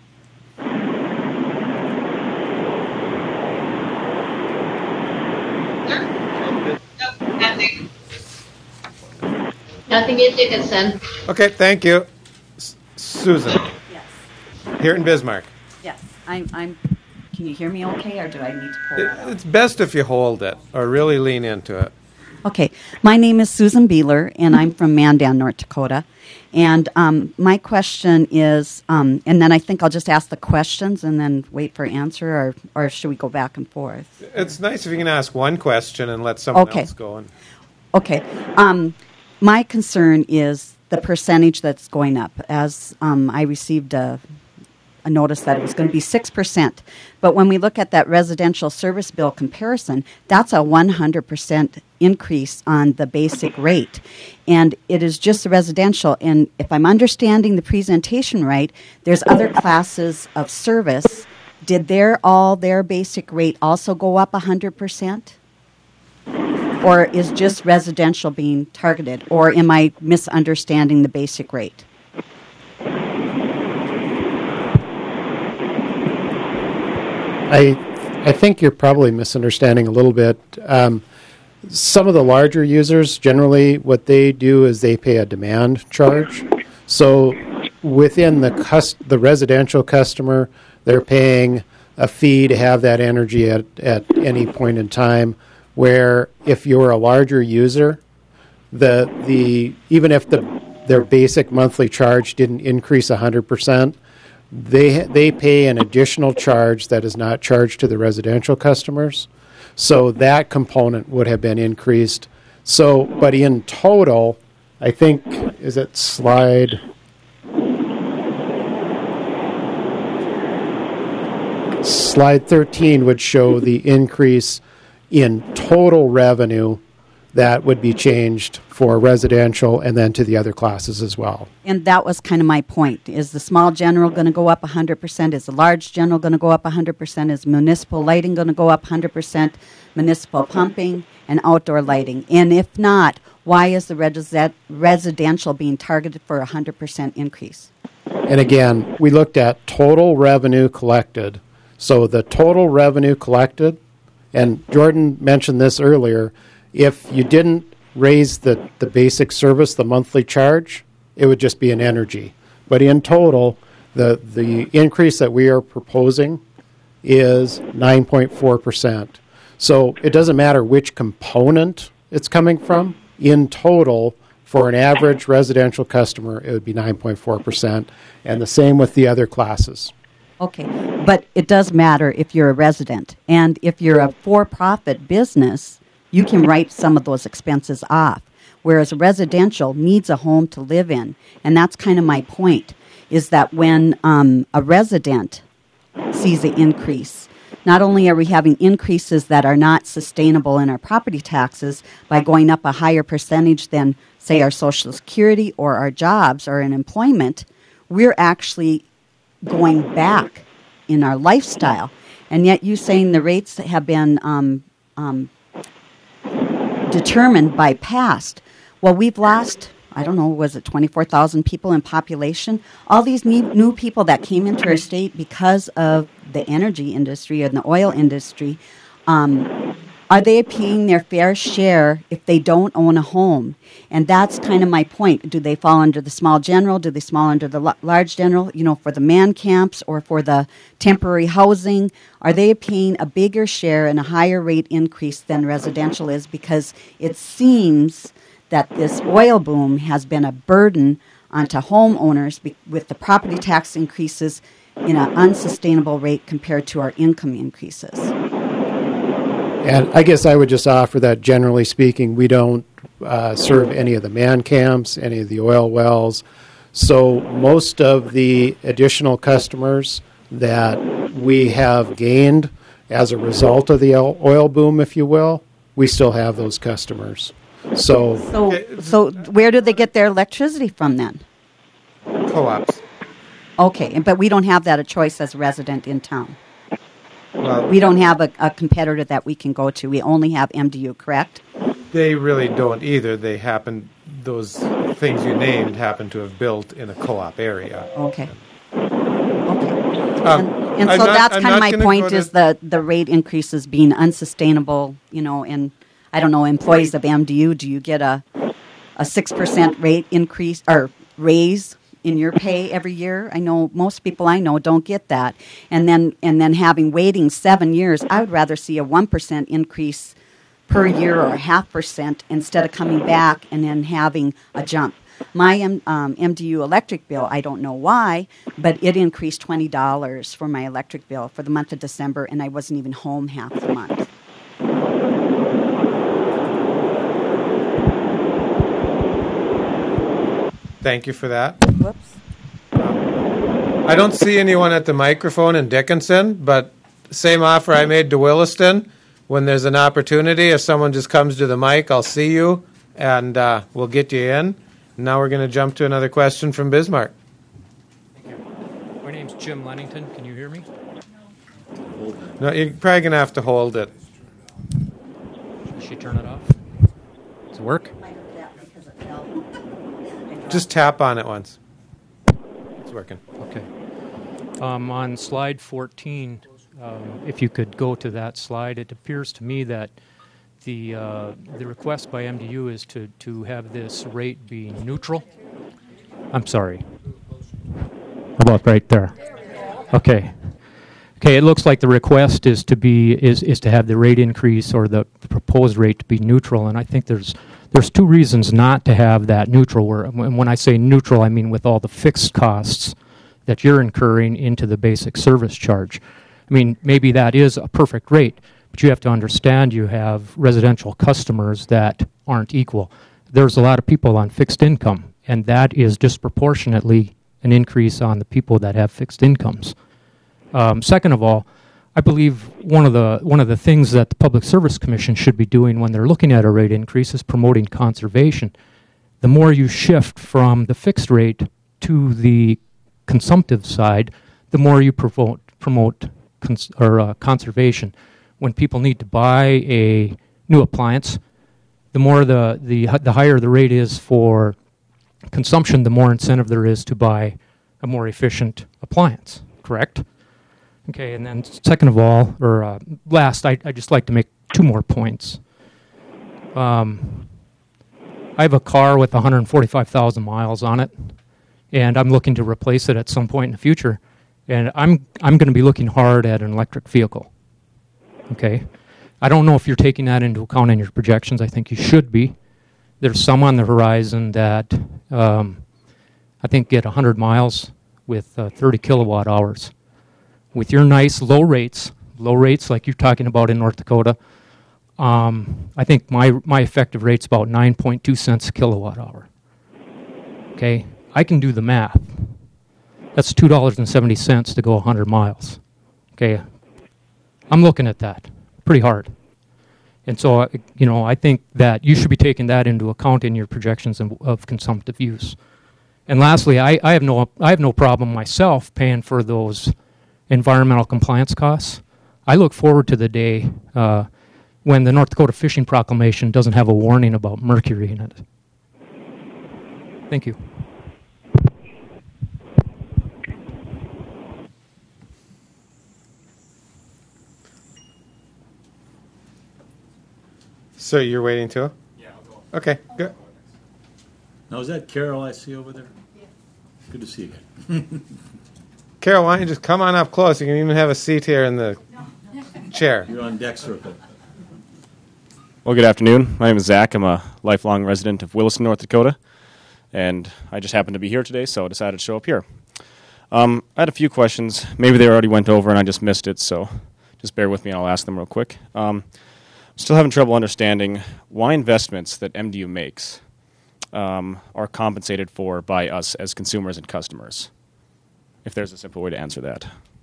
Nothing. Nothing in Dickinson. Okay, thank you. S- Susan. Yes. Here in Bismarck. Yes. I'm. I'm. Can you hear me okay, or do I need to pull that out? It's best if you hold it or really lean into it. Okay. My name is Susan Beeler, and I'm from Mandan, North Dakota. And um, my question is, um, and then I think I'll just ask the questions and then wait for answer, or, or should we go back and forth? It's nice if you can ask one question and let someone Okay. else go on. Okay. Um, my concern is the percentage that's going up. As um, I received a, a notice that it was going to be six percent. But when we look at that residential service bill comparison, that's a one hundred percent increase on the basic rate. And it is just the residential. And if I'm understanding the presentation right, there's other classes of service. Did their all their basic rate also go up one hundred percent? Or is just residential being targeted? Or am I misunderstanding the basic rate? I I think you're probably misunderstanding a little bit. Um, some of the larger users, generally, what they do is they pay a demand charge. So within the cus- the residential customer, they're paying a fee to have that energy at, at any point in time. where if you're a larger user, the the even if the their basic monthly charge didn't increase one hundred percent, they they pay an additional charge that is not charged to the residential customers. So that component would have been increased. So, but in total, I think, is it slide? Slide thirteen would show the increase in total revenue that would be changed for residential and then to the other classes as well. And that was kind of my point. Is the small general going to go up one hundred percent? Is the large general going to go up one hundred percent? Is municipal lighting going to go up one hundred percent? Municipal pumping and outdoor lighting? And if not, why is the resi- residential being targeted for a one hundred percent increase? And again, we looked at total revenue collected. So the total revenue collected, and Jordan mentioned this earlier, if you didn't raise the, the basic service, the monthly charge, it would just be an energy. But in total, the, the increase that we are proposing is nine point four percent. So it doesn't matter which component it's coming from. In total, for an average residential customer, it would be nine point four percent, and the same with the other classes. Okay, but it does matter if you're a resident. And if you're a for-profit business, you can write some of those expenses off, whereas residential needs a home to live in. And that's kind of my point, is that when um, a resident sees an increase, not only are we having increases that are not sustainable in our property taxes by going up a higher percentage than, say, our Social Security or our jobs or in employment, we're actually going back in our lifestyle. And yet you saying the rates have been um, um, determined by past. Well, we've lost, I don't know, was it twenty-four thousand people in population? All these new, new people that came into our state because of the energy industry and the oil industry, um, are they paying their fair share if they don't own a home? And that's kind of my point. Do they fall under the small general? Do they fall under the l- large general, you know, for the man camps or for the temporary housing? Are they paying a bigger share and a higher rate increase than residential is? Because it seems that this oil boom has been a burden onto homeowners be- with the property tax increases in an unsustainable rate compared to our income increases. And I guess I would just offer that, generally speaking, we don't uh, serve any of the man camps, any of the oil wells. So most of the additional customers that we have gained as a result of the oil boom, if you will, we still have those customers. So, so, so where do they get their electricity from then? Co-ops. Okay, but we don't have that a choice as a resident in town. Well, we don't have a, a competitor that we can go to. We only have M D U, correct? They really don't either. They happen, those things you named happen to have built in a co-op area. Okay. Okay. Um, and, and so not, that's I'm kind of my point to... is the, the rate increases being unsustainable, you know, and I don't know, employees of M D U, do you get a a six percent rate increase or raise in your pay every year? I know most people I know don't get that. And then and then having waiting seven years, I would rather see a one percent increase per year or a half percent instead of coming back and then having a jump. My um, M D U electric bill, I don't know why, but it increased twenty dollars for my electric bill for the month of December, and I wasn't even home half the month. Thank you for that. Whoops. I don't see anyone at the microphone in Dickinson, but same offer I made to Williston. When there's an opportunity, if someone just comes to the mic, I'll see you, and uh, we'll get you in. Now we're going to jump to another question from Bismarck. Thank you. My name's Jim Lennington. Can you hear me? No, you're probably going to have to hold it. Should she turn it off? Does it work? Just tap on it once. It's working. Okay. Um, on slide fourteen, um, if you could go to that slide, it appears to me that the uh, the request by M D U is to, to have this rate be neutral. I'm sorry. How about right there? Okay. Okay, it looks like the request is to be is, is to have the rate increase or the proposed rate to be neutral, and I think there's there's two reasons not to have that neutral. Where, and when I say neutral, I mean with all the fixed costs that you're incurring into the basic service charge. I mean, maybe that is a perfect rate, but you have to understand you have residential customers that aren't equal. There's a lot of people on fixed income, and that is disproportionately an increase on the people that have fixed incomes. Um, second of all, I believe one of the one of the things that the Public Service Commission should be doing when they're looking at a rate increase is promoting conservation. The more you shift from the fixed rate to the consumptive side, the more you promote promote cons- or uh, conservation. When people need to buy a new appliance, the more the the the higher the rate is for consumption, the more incentive there is to buy a more efficient appliance. Correct? Okay, and then second of all, or uh, last, I I just like to make two more points. Um, I have a car with one hundred forty-five thousand miles on it, and I'm looking to replace it at some point in the future, and I'm I'm going to be looking hard at an electric vehicle. Okay, I don't know if you're taking that into account in your projections. I think you should be. There's some on the horizon that um, I think get one hundred miles with uh, thirty kilowatt hours. With your nice low rates, low rates like you're talking about in North Dakota, um, I think my my effective rate's about nine point two cents a kilowatt hour. Okay, I can do the math. That's two dollars and seventy cents to go one hundred miles. Okay, I'm looking at that pretty hard. And so, uh, you know, I think that you should be taking that into account in your projections of, of consumptive use. And lastly, I, I have no I have no problem myself paying for those environmental compliance costs. I look forward to the day uh, when the North Dakota Fishing Proclamation doesn't have a warning about mercury in it. Thank you. So you're waiting too? Yeah, I'll go. Okay, good. Now, is that Carol I see over there? Yeah. Good to see you again. Carol, why don't you just come on up close? You can even have a seat here in the chair. You're on deck circle. Well, good afternoon. My name is Zach. I'm a lifelong resident of Williston, North Dakota, and I just happened to be here today, so I decided to show up here. Um, I had a few questions. Maybe they already went over and I just missed it, so just bear with me and I'll ask them real quick. Um, I'm still having trouble understanding why investments that M D U makes um, are compensated for by us as consumers and customers, if there's a simple way to answer that.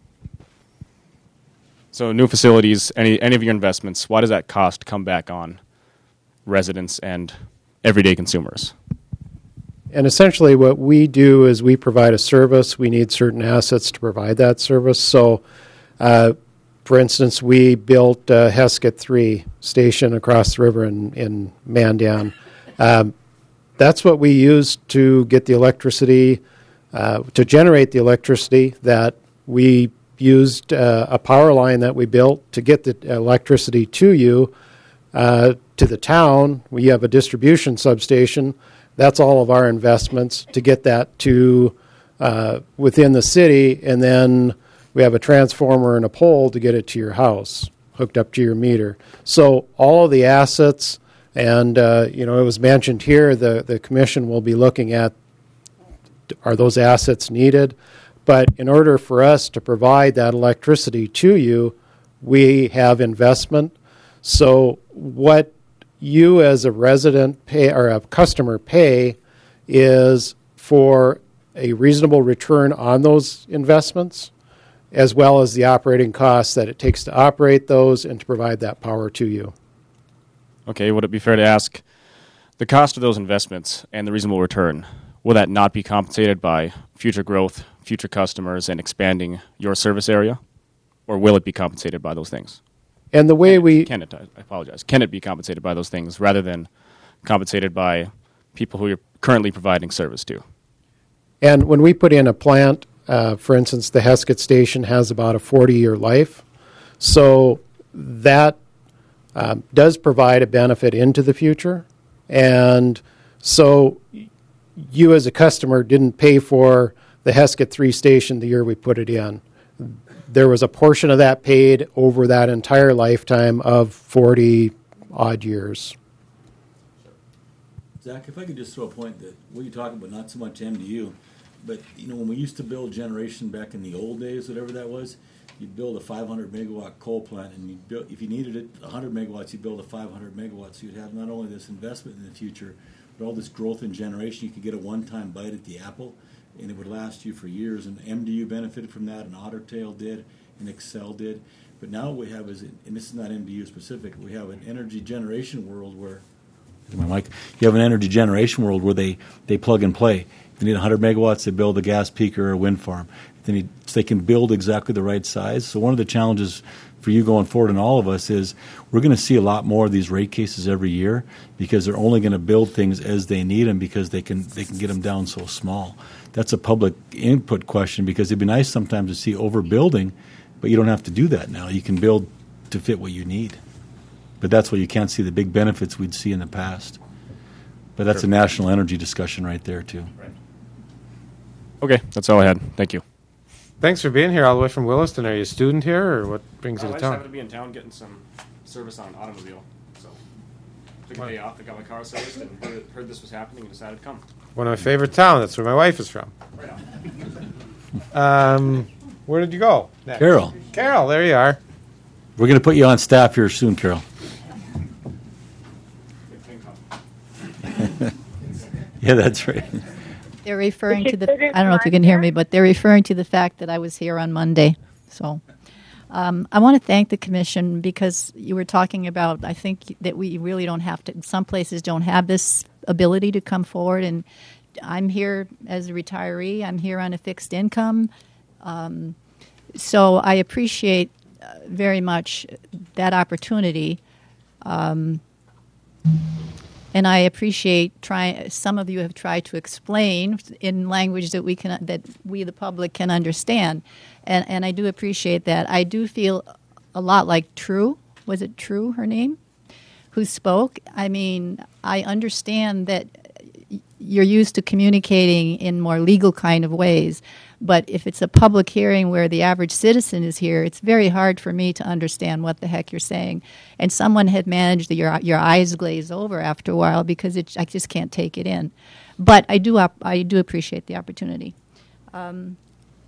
So new facilities, any any of your investments, why does that cost come back on residents and everyday consumers? And essentially what we do is we provide a service. We need certain assets to provide that service. So, uh, for instance, we built uh, Heskett three station across the river in, in Mandan. Um, that's what we use to get the electricity, uh, to generate the electricity that we used uh, a power line that we built to get the electricity to you, uh, to the town. We have a distribution substation. That's all of our investments to get that to uh, within the city, and then we have a transformer and a pole to get it to your house, hooked up to your meter. So all of the assets, and uh, you know, it was mentioned here, the, the commission will be looking at, are those assets needed? But in order for us to provide that electricity to you, we have investment. So what you as a resident pay or a customer pay is for a reasonable return on those investments, as well as the operating costs that it takes to operate those and to provide that power to you. Okay, would it be fair to ask the cost of those investments and the reasonable return, will that not be compensated by future growth, future customers, and expanding your service area? Or will it be compensated by those things? And the way can we... It, can it, I apologize. Can it be compensated by those things rather than compensated by people who you're currently providing service to? And when we put in a plant, uh, for instance, the Heskett station has about a forty-year life. So that uh, does provide a benefit into the future. And so you as a customer didn't pay for the Heskett three station the year we put it in. there was a portion of that paid over that entire lifetime of forty odd years. Zach, if I could just throw a point that what you're talking about, not so much M D U, but you know when we used to build generation back in the old days, whatever that was, you'd build a five hundred megawatt coal plant, and you'd build, if you needed it one hundred megawatts, you'd build a five hundred megawatts. So you'd have not only this investment in the future, but all this growth in generation. You could get a one-time bite at the apple, and it would last you for years. And M D U benefited from that, and Ottertail did, and Excel did. But now what we have is, and this is not M D U specific, we have an energy generation world where, my mic, you have an energy generation world where they, they plug and play. If you need one hundred megawatts, they build a gas peaker or a wind farm. Then you, so they can build exactly the right size. So one of the challenges for you going forward and all of us is we're going to see a lot more of these rate cases every year because they're only going to build things as they need them because they can they can get them down so small. That's a public input question because it'd be nice sometimes to see overbuilding, but you don't have to do that now. You can build to fit what you need. But that's why you can't see the big benefits we'd see in the past. But that's sure. a national energy discussion right there, too. Right. Okay, that's all I had. Thank you. Thanks for being here all the way from Williston. Are you a student here, or what brings oh, you to I town? I just happened to be in town getting some service on an automobile. So took a day off, I got my car serviced, and heard, heard this was happening and decided to come. One of my favorite towns. That's where my wife is from. Right on. um, where did you go next? Carol. Carol, there you are. We're going to put you on staff here soon, Carol. Yeah, that's right. They're referring to the, I don't know if you can hear me, but they're referring to the fact that I was here on Monday. So um, I want to thank the commission because you were talking about, I think that we really don't have to, some places don't have this ability to come forward. And I'm here as a retiree. I'm here on a fixed income. Um, so I appreciate uh, very much that opportunity. Um And I appreciate trying. Some of you have tried to explain in language that we can, that we the public can understand, and and I do appreciate that. I do feel a lot like True. Was it True? Her name, who spoke. I mean, I understand that you're used to communicating in more legal kind of ways, but if it's a public hearing where the average citizen is here, it's very hard for me to understand what the heck you're saying. And someone had managed the, your your eyes glaze over after a while because it, I just can't take it in. But I do op- I do appreciate the opportunity. Um,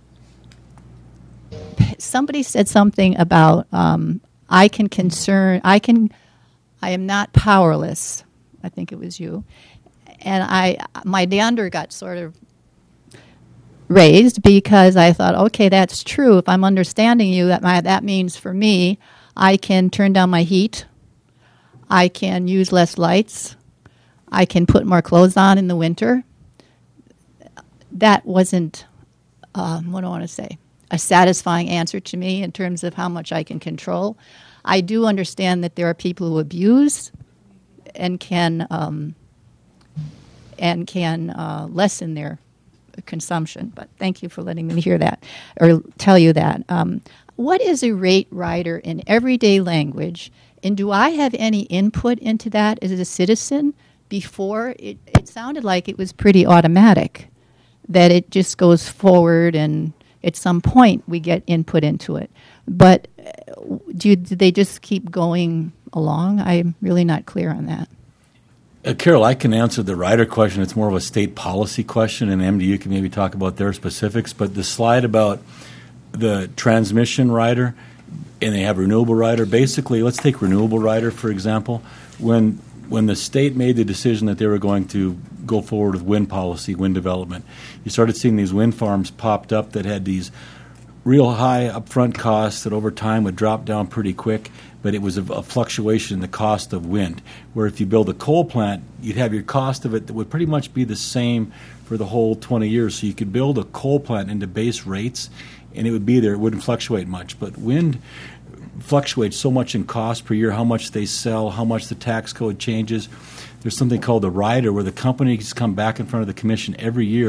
somebody said something about um, I can concern I can I am not powerless. I think it was you. And I my dander got sort of raised because I thought, okay, that's true. If I'm understanding you, that my, that means for me, I can turn down my heat, I can use less lights, I can put more clothes on in the winter. That wasn't, um, what do I want to say, a satisfying answer to me in terms of how much I can control. I do understand that there are people who abuse and can um, and can uh, lessen their consumption. But thank you for letting me hear that or tell you that. Um, what is a rate rider in everyday language, and do I have any input into that as a citizen? Before, it, it sounded like it was pretty automatic, that it just goes forward and at some point we get input into it. But do, you, do they just keep going along? I'm really not clear on that. Uh, Carol, I can answer the rider question. It's more of a state policy question, and M D U can maybe talk about their specifics. But the slide about the transmission rider, and they have renewable rider. Basically, let's take renewable rider, for example. When when the state made the decision that they were going to go forward with wind policy, wind development, you started seeing these wind farms popped up that had these real high upfront costs that over time would drop down pretty quick, but it was a, a fluctuation in the cost of wind, where if you build a coal plant, you'd have your cost of it that would pretty much be the same for the whole twenty years. So you could build a coal plant into base rates, and it would be there. It wouldn't fluctuate much. But wind fluctuates so much in cost per year, how much they sell, how much the tax code changes. There's something called the rider, where the companies come back in front of the commission every year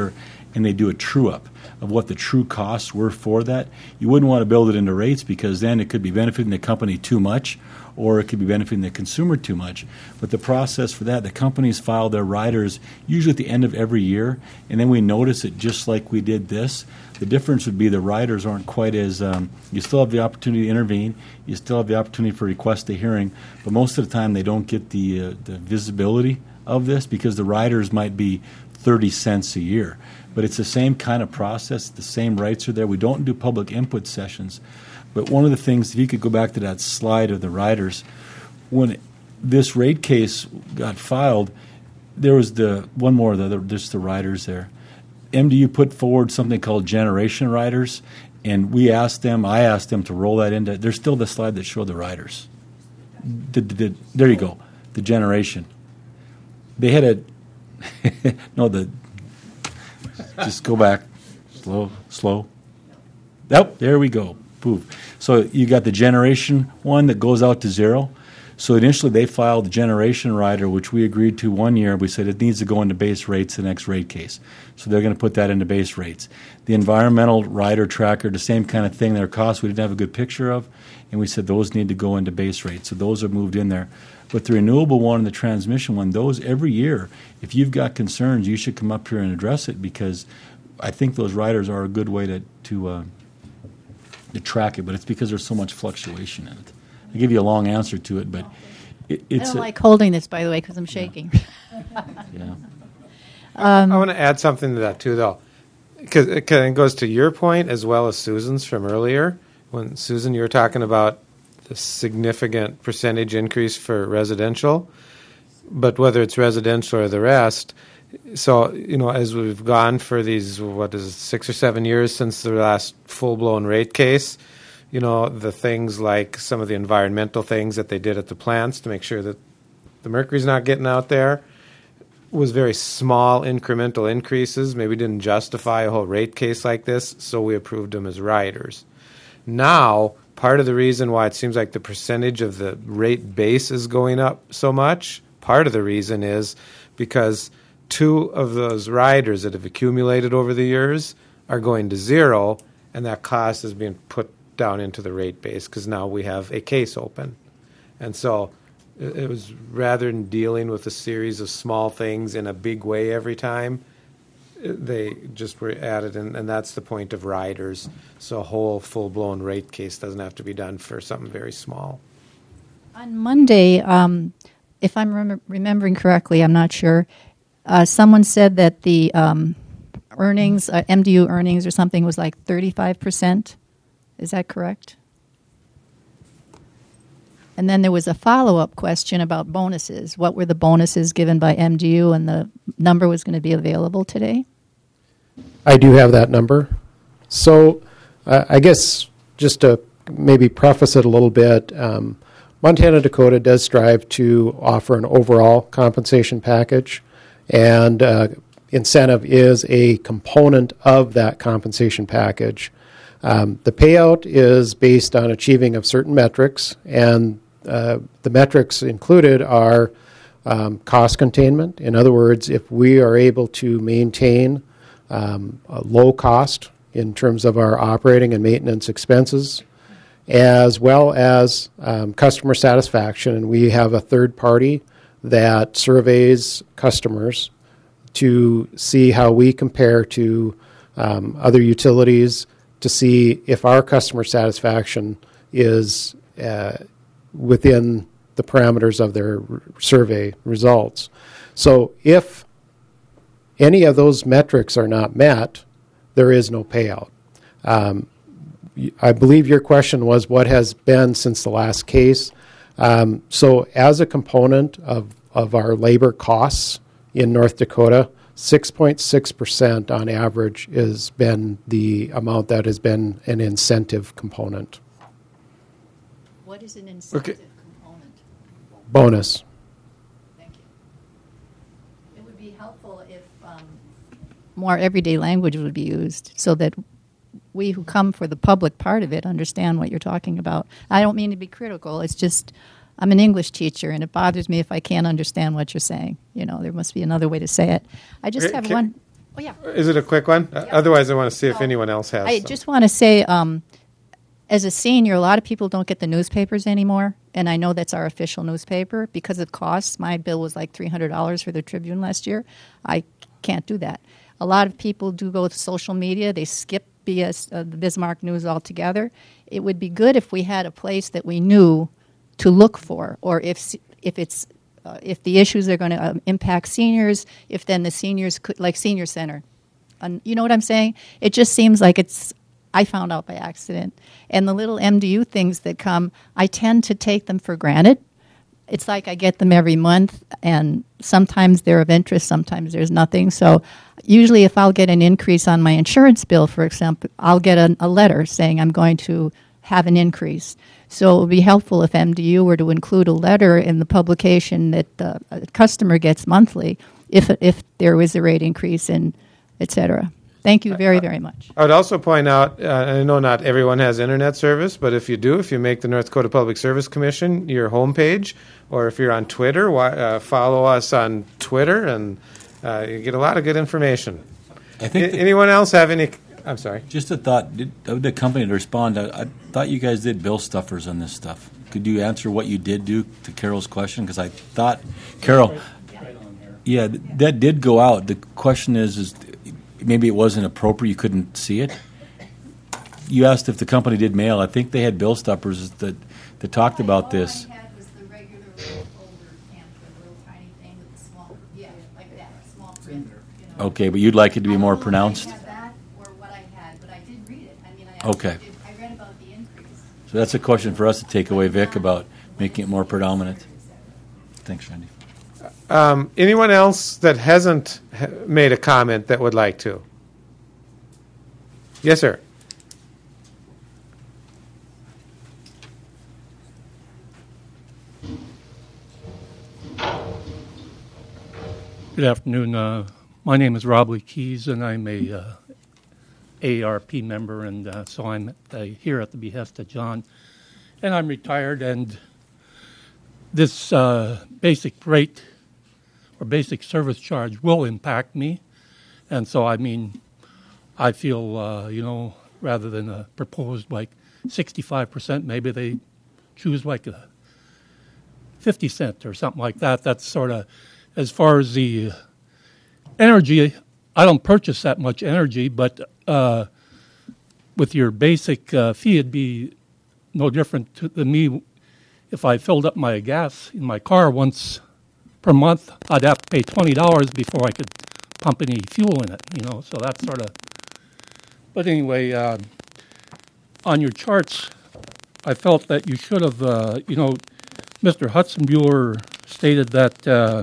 and they do a true-up of what the true costs were for that. You wouldn't want to build it into rates because then it could be benefiting the company too much, or it could be benefiting the consumer too much. But the process for that, the companies file their riders usually at the end of every year, and then we notice it just like we did this. The difference would be the riders aren't quite as, um, you still have the opportunity to intervene, you still have the opportunity for request a hearing, but most of the time they don't get the, uh, the visibility of this because the riders might be thirty cents a year. But it's the same kind of process, the same rights are there. We don't do public input sessions. But one of the things, if you could go back to that slide of the riders, when this rate case got filed, there was the, one more, the, the, just the riders there. M D U put forward something called generation riders, and we asked them, I asked them to roll that into, there's still the slide that showed the riders. The, the, the, there you go, the generation. They had a, no, the, just go back, slow, slow. Yep, there we go. Poof. So you got the generation one that goes out to zero. So initially they filed the generation rider, which we agreed to one year. We said it needs to go into base rates the next rate case. So they're going to put that into base rates. The environmental rider tracker, the same kind of thing, their costs we didn't have a good picture of, and we said those need to go into base rates. So those are moved in there. But the renewable one and the transmission one, those every year, if you've got concerns, you should come up here and address it because I think those riders are a good way to, to uh, to track it, but it's because there's so much fluctuation in it. I give you a long answer to it, but it, it's. I don't a, like holding this, by the way, because I'm shaking. Yeah. um, I want to add something to that too, though, because it kind of goes to your point as well as Susan's from earlier. When Susan, you were talking about the significant percentage increase for residential, but whether it's residential or the rest. So, you know, as we've gone for these, what is it, six or seven years since the last full-blown rate case, you know, the things like some of the environmental things that they did at the plants to make sure that the mercury's not getting out there was very small incremental increases, maybe didn't justify a whole rate case like this, so we approved them as riders. Now, part of the reason why it seems like the percentage of the rate base is going up so much, part of the reason is because two of those riders that have accumulated over the years are going to zero, and that cost is being put down into the rate base because now we have a case open. And so it, it was rather than dealing with a series of small things in a big way every time, they just were added, and, and that's the point of riders. So a whole full-blown rate case doesn't have to be done for something very small. On Monday, um, if I'm rem- remembering correctly, I'm not sure, Uh, someone said that the um, earnings, uh, M D U earnings or something, was like thirty-five percent. Is that correct? And then there was a follow-up question about bonuses. What were the bonuses given by M D U, and the number was going to be available today? I do have that number. So uh, I guess just to maybe preface it a little bit, um, Montana Dakota does strive to offer an overall compensation package. And uh, incentive is a component of that compensation package. Um, the payout is based on achieving of certain metrics, and uh, the metrics included are um, cost containment. In other words, if we are able to maintain um, a low cost in terms of our operating and maintenance expenses, as well as um, customer satisfaction, and we have a third party that surveys customers to see how we compare to um, other utilities to see if our customer satisfaction is uh, within the parameters of their r- survey results. So if any of those metrics are not met, there is no payout. Um, I believe your question was what has been since the last case. Um, so as a component of, of our labor costs in North Dakota, six point six percent on average has been the amount that has been an incentive component. What is an incentive Okay. component? Bonus. Thank you. It would be helpful if um, more everyday language would be used so that we who come for the public part of it understand what you're talking about. I don't mean to be critical. It's just I'm an English teacher, and it bothers me if I can't understand what you're saying. You know, there must be another way to say it. I just Okay, have can- one. Oh, yeah. Is it a quick one? Uh, otherwise, I want to see if anyone else has. I some. just want to say, um, as a senior, a lot of people don't get the newspapers anymore, and I know that's our official newspaper. Because of costs, my bill was like three hundred dollars for the Tribune last year. I can't do that. A lot of people do go to social media. They skip B S, uh, the Bismarck News altogether. It would be good if we had a place that we knew to look for, or if if it's uh, if the issues are going to um, impact seniors, if then the seniors could, like Senior Center. Um, you know what I'm saying? It just seems like it's, I found out by accident. And the little M D U things that come, I tend to take them for granted. It's like I get them every month, and sometimes they're of interest, sometimes there's nothing. So usually if I'll get an increase on my insurance bill, for example, I'll get a, a letter saying I'm going to have an increase. So it would be helpful if M D U were to include a letter in the publication that the uh, customer gets monthly if if there was a rate increase, and et cetera. Thank you very, very much. I would also point out, uh, I know not everyone has internet service, but if you do, if you make the North Dakota Public Service Commission your homepage, or if you're on Twitter, why, uh, follow us on Twitter, and uh, you get a lot of good information. I think A- the- anyone else have any? I'm sorry. Just a thought. Did, of the company to respond, I, I thought you guys did bill stuffers on this stuff. Could you answer what you did do to Carol's question? Because I thought, Carol, yeah, th- that did go out. The question is, is maybe it wasn't appropriate. You couldn't see it. You asked if the company did mail. I think they had bill stuffers that that talked about this. Okay, but you'd like it to be more pronounced? Okay. So that's a question for us to take away, Vic, about making it more predominant. Thanks, Randy. Um, anyone else that hasn't ha- made a comment that would like to? Yes, sir. Good afternoon. Uh, my name is Rob Lee Keys, and I'm a uh, A A R P member, and uh, so I'm uh, here at the behest of John. And I'm retired, and this uh, basic rate or basic service charge will impact me. And so, I mean, I feel, uh, you know, rather than a proposed like sixty-five percent, maybe they choose like a fifty cent or something like that. That's sort of, as far as the energy, I don't purchase that much energy, but uh, with your basic uh, fee, it'd be no different to, than me if I filled up my gas in my car once per month. I'd have to pay twenty dollars before I could pump any fuel in it, you know, so that's sort of, but anyway, uh, on your charts, I felt that you should have, uh, you know, Mister Hudson-Buehler stated that uh,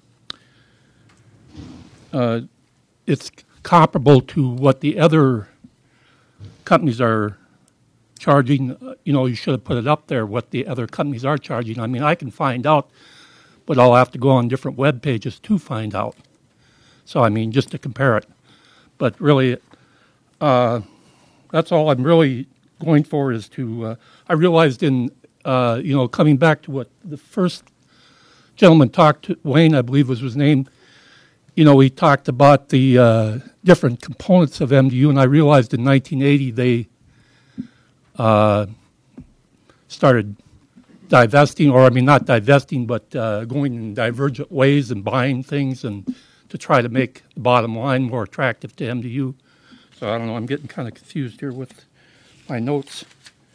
uh, it's comparable to what the other companies are charging. Uh, you know, you should have put it up there, what the other companies are charging. I mean, I can find out, but I'll have to go on different web pages to find out. So, I mean, just to compare it. But really, uh, that's all I'm really going for is to, uh, I realized in, uh, you know, coming back to what the first gentleman talked to, Wayne, I believe was his name, you know, he talked about the uh, different components of M D U, and I realized in nineteen eighty they uh, started divesting, or I mean, not divesting, but uh, going in divergent ways and buying things and to try to make the bottom line more attractive to M D U. So I don't know, I'm getting kind of confused here with my notes.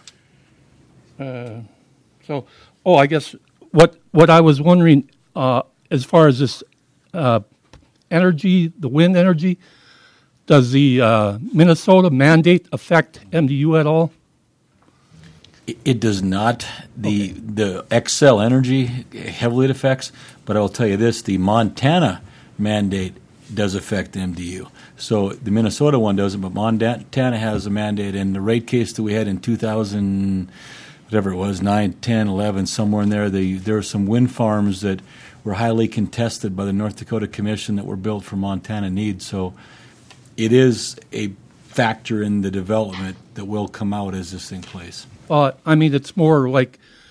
Uh, so, oh, I guess what what I was wondering, uh, as far as this uh, energy, the wind energy, does the uh, Minnesota mandate affect M D U at all? It, it does not. The okay. the Xcel Energy heavily it affects, but I will tell you this: the Montana mandate does affect M D U. So the Minnesota one doesn't, but Montana has a mandate. And the rate case that we had in two thousand, whatever it was, nine, ten, eleven, somewhere in there, the, there are some wind farms that were highly contested by the North Dakota Commission that were built for Montana needs. So it is a factor in the development that will come out as this thing plays. Well, I mean, it's more like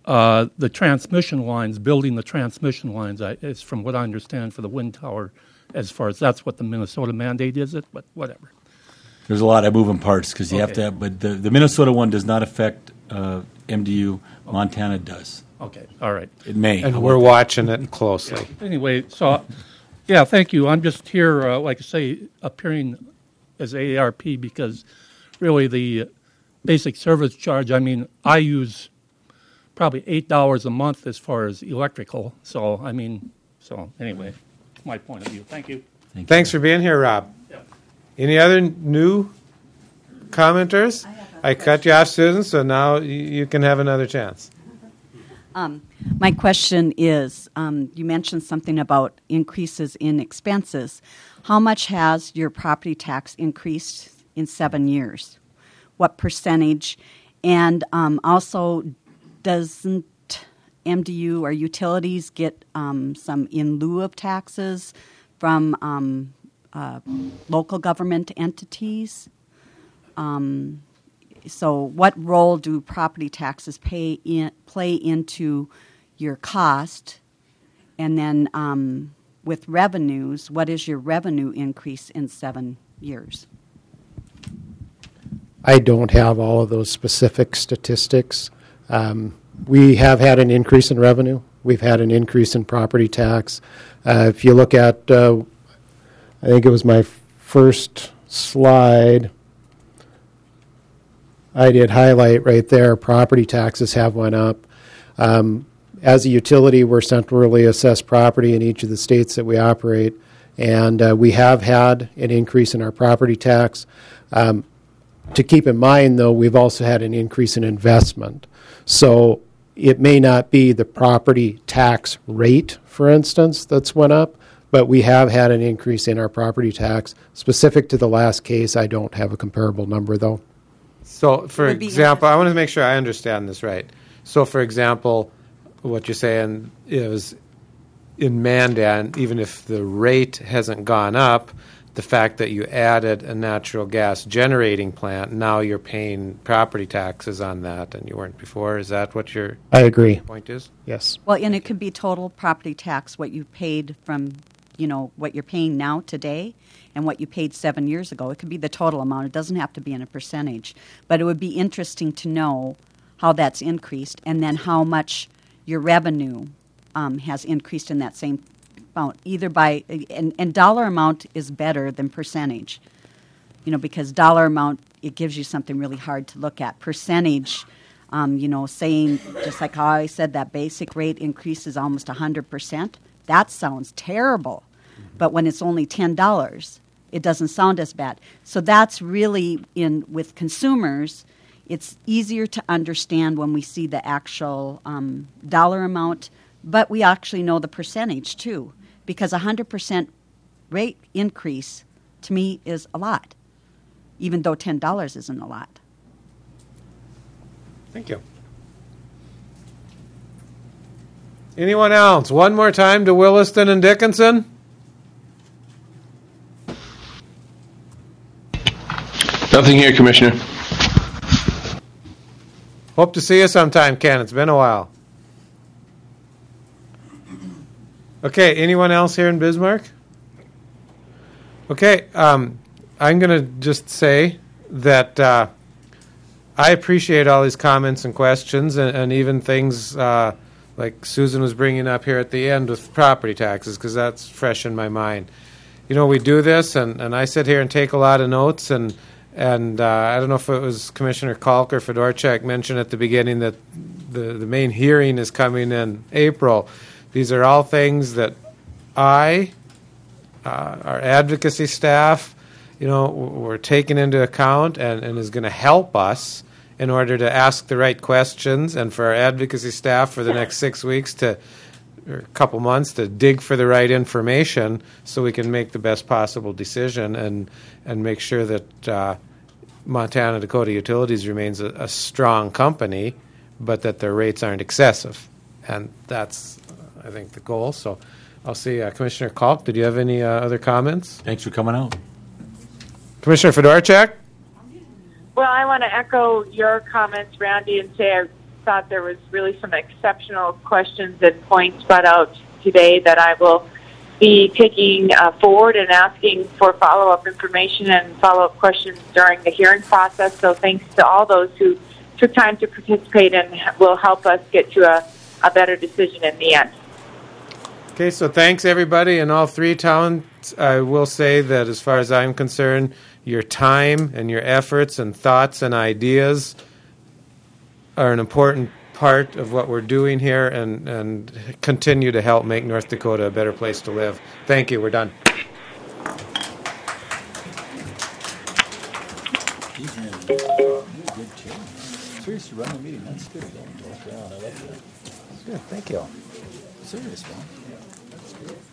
uh, the transmission lines, building the transmission lines, I, is from what I understand for the wind tower, as far as that's what the Minnesota mandate is, it, but whatever. There's a lot of moving parts because you have Okay. to have, but the, the Minnesota one does not affect uh, M D U. Montana does. Okay, all right. It may. And we're watching it closely. Anyway, so, yeah, thank you. I'm just here, uh, like I say, appearing as A A R P because really the basic service charge, I mean, I use probably eight dollars a month as far as electrical. So, I mean, so anyway, that's my point of view. Thank you. Thank Thanks for being here, Rob. Any other new commenters? I, I cut you off, Susan, so now you, you can have another chance. Um, my question is, um, you mentioned something about increases in expenses. How much has your property tax increased in seven years? What percentage? And um, also, doesn't M D U or utilities get um, some in lieu of taxes from um, uh, local government entities? Um, so what role do property taxes pay in, play into your cost? And then um, with revenues, what is your revenue increase in seven years? I don't have all of those specific statistics. Um, we have had an increase in revenue. We've had an increase in property tax. Uh, if you look at, uh, I think it was my first slide, I did highlight right there, property taxes have went up. Um, as a utility, we're centrally assessed property in each of the states that we operate, and uh, we have had an increase in our property tax. Um, to keep in mind, though, we've also had an increase in investment. So it may not be the property tax rate, for instance, that's went up, but we have had an increase in our property tax. Specific to the last case, I don't have a comparable number, though. So, for example, I want to make sure I understand this right. So, for example, what you're saying is in Mandan, even if the rate hasn't gone up, the fact that you added a natural gas generating plant, now you're paying property taxes on that, and you weren't before. Is that what your I agree. point is? Yes. Well, and it could be total property tax, what you paid from, you know, what you're paying now today and what you paid seven years ago. It could be the total amount. It doesn't have to be in a percentage. But it would be interesting to know how that's increased and then how much your revenue um, has increased in that same amount, either by, and, and dollar amount is better than percentage, you know, because dollar amount, it gives you something really hard to look at. Percentage, um, you know, saying, just like how I said, that basic rate increases almost one hundred percent, that sounds terrible. But when it's only ten dollars, it doesn't sound as bad. So that's really, in with consumers, it's easier to understand when we see the actual um, dollar amount, but we actually know the percentage too, because a one hundred percent rate increase to me is a lot, even though ten dollars isn't a lot. Thank you. Anyone else? One more time to Williston and Dickinson. Nothing here, Commissioner. Hope to see you sometime, Ken. It's been a while. Okay, anyone else here in Bismarck? Okay, um, I'm going to just say that uh, I appreciate all these comments and questions, and, and even things uh, like Susan was bringing up here at the end with property taxes, because that's fresh in my mind. You know, we do this, and, and I sit here and take a lot of notes, and and uh, I don't know if it was Commissioner Kalk or Fedorchak mentioned at the beginning that the, the main hearing is coming in April. These are all things that I, uh, our advocacy staff, you know, we're taking into account and, and is going to help us in order to ask the right questions, and for our advocacy staff for the next six weeks to, or a couple months, to dig for the right information so we can make the best possible decision and, and make sure that uh, Montana Dakota Utilities remains a, a strong company, but that their rates aren't excessive. And that's, I think, the goal. So I'll see. Uh, Commissioner Kalk, did you have any uh, other comments? Thanks for coming out. Commissioner Fedorchak? Well, I want to echo your comments, Randy, and say I thought there was really some exceptional questions and points brought out today that I will be taking uh, forward and asking for follow-up information and follow-up questions during the hearing process. So thanks to all those who took time to participate and will help us get to a, a better decision in the end. Okay, so thanks everybody in all three towns. I will say that as far as I'm concerned, your time and your efforts and thoughts and ideas are an important part of what we're doing here and, and continue to help make North Dakota a better place to live. Thank you. We're done. Seriously, run the meeting. That's good. Don't walk around. I like that. That's good. Thank you. Serious, man. That's good.